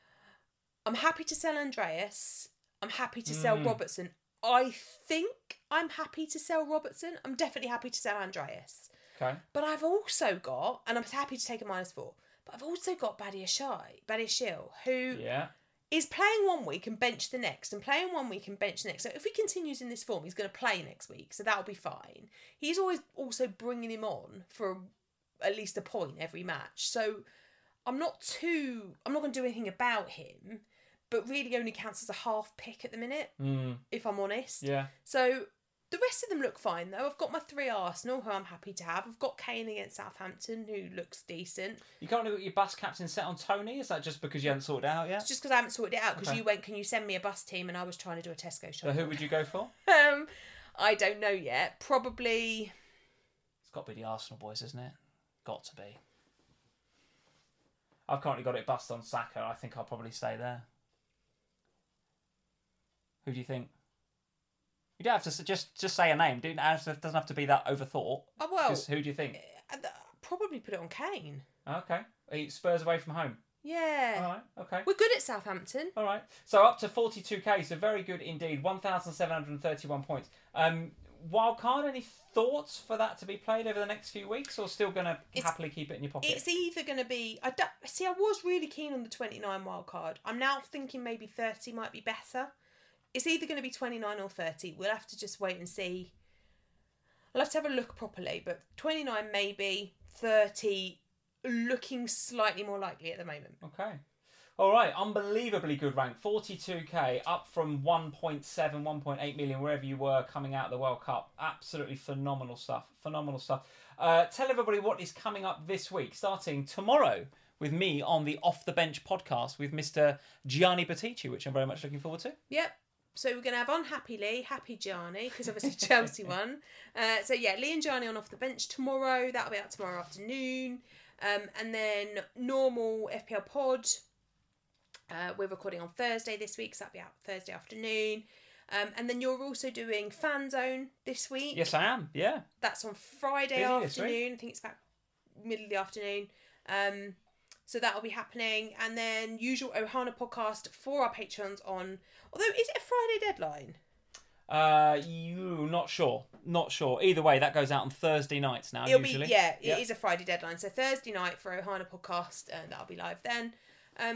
I'm happy to sell Andreas. I'm happy to sell Robertson. I think I'm happy to sell Robertson. I'm definitely happy to sell Andreas. Okay. But I've also got, and I'm happy to take a -4, but I've also got Badiashile, who is playing one week and bench the next, and playing one week and bench the next. So if he continues in this form, he's going to play next week, so that'll be fine. He's always also bringing him on for at least a point every match. So I'm not going to do anything about him, but really only counts as a half pick at the minute, if I'm honest. Yeah. So the rest of them look fine, though. I've got my 3 Arsenal, who I'm happy to have. I've got Kane against Southampton, who looks decent. You currently got your bus captain set on Tony? Is that just because you haven't sorted it out yet? It's just because I haven't sorted it out, because you went, can you send me a bus team? And I was trying to do a Tesco shop. So who would you go for? I don't know yet. Probably... It's got to be the Arsenal boys, isn't it? Got to be. I've currently got it bust on Saka. I think I'll probably stay there. Who do you think? You don't have to just say a name. It doesn't have to be that overthought. Oh, well, just who do you think? I'd probably put it on Kane. Okay. Spurs away from home. Yeah. All right. Okay. We're good at Southampton. All right. So up to 42k. So very good indeed. 1,731 points. Wildcard, any thoughts for that to be played over the next few weeks, or still going to happily keep it in your pocket? It's either going to be... I was really keen on the 29 wildcard. I'm now thinking maybe 30 might be better. It's either going to be 29 or 30. We'll have to just wait and see. I'll have to have a look properly, but 29 maybe, 30 looking slightly more likely at the moment. Okay. All right, unbelievably good rank. 42k, up from 1.7, 1.8 million, wherever you were coming out of the World Cup. Absolutely phenomenal stuff. Phenomenal stuff. Tell everybody what is coming up this week, starting tomorrow with me on the Off the Bench podcast with Mr. Gianni Battici, which I'm very much looking forward to. Yep. So we're going to have Unhappy Lee, Happy Gianni, because obviously Chelsea won. So yeah, Lee and Gianni on Off the Bench tomorrow. That'll be out tomorrow afternoon. And then normal FPL pod. We're recording on Thursday this week, so that'll be out Thursday afternoon. And then you're also doing Fan Zone this week. Yes, I am. Yeah. That's on Friday afternoon. I think it's about middle of the afternoon. So that'll be happening. And then usual Ohana podcast for our patrons on... Although, is it a Friday deadline? Not sure. Either way, that goes out on Thursday nights now, usually. It is a Friday deadline. So Thursday night for Ohana podcast, and that'll be live then.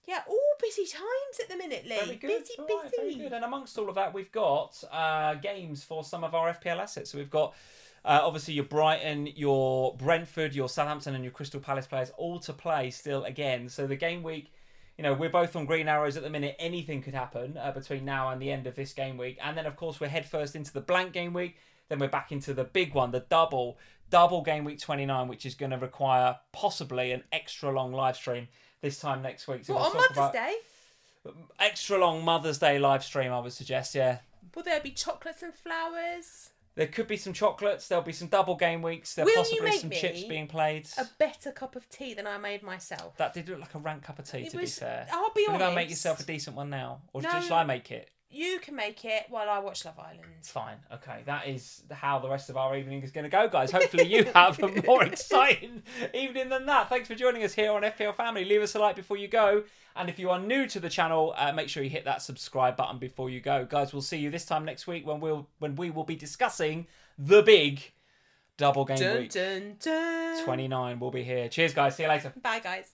Yeah, all busy times at the minute, Lee. Very good. Busy, All busy. right, very good. And amongst all of that, we've got games for some of our FPL assets. So we've got obviously your Brighton, your Brentford, your Southampton, and your Crystal Palace players all to play still again. So the game week, we're both on green arrows at the minute. Anything could happen between now and the end of this game week. And then, of course, we're head first into the blank game week. Then we're back into the big one, the double game week 29, which is going to require possibly an extra long live stream this time next week. So on Mother's Day? Extra long Mother's Day live stream, I would suggest, yeah. Will there be chocolates and flowers? There could be some chocolates. There'll be some double game weeks. There'll possibly some chips being played. A better cup of tea than I made myself. That did look like a rank cup of tea, to be fair. I'll be honest. You're going to make yourself a decent one now? Or shall I make it? You can make it while I watch Love Island. Fine. Okay. That is how the rest of our evening is going to go, guys. Hopefully you have a more exciting evening than that. Thanks for joining us here on FPL Family. Leave us a like before you go. And if you are new to the channel, make sure you hit that subscribe button before you go. Guys, we'll see you this time next week when we will be discussing the big double game week. 29 will be here. Cheers, guys. See you later. Bye, guys.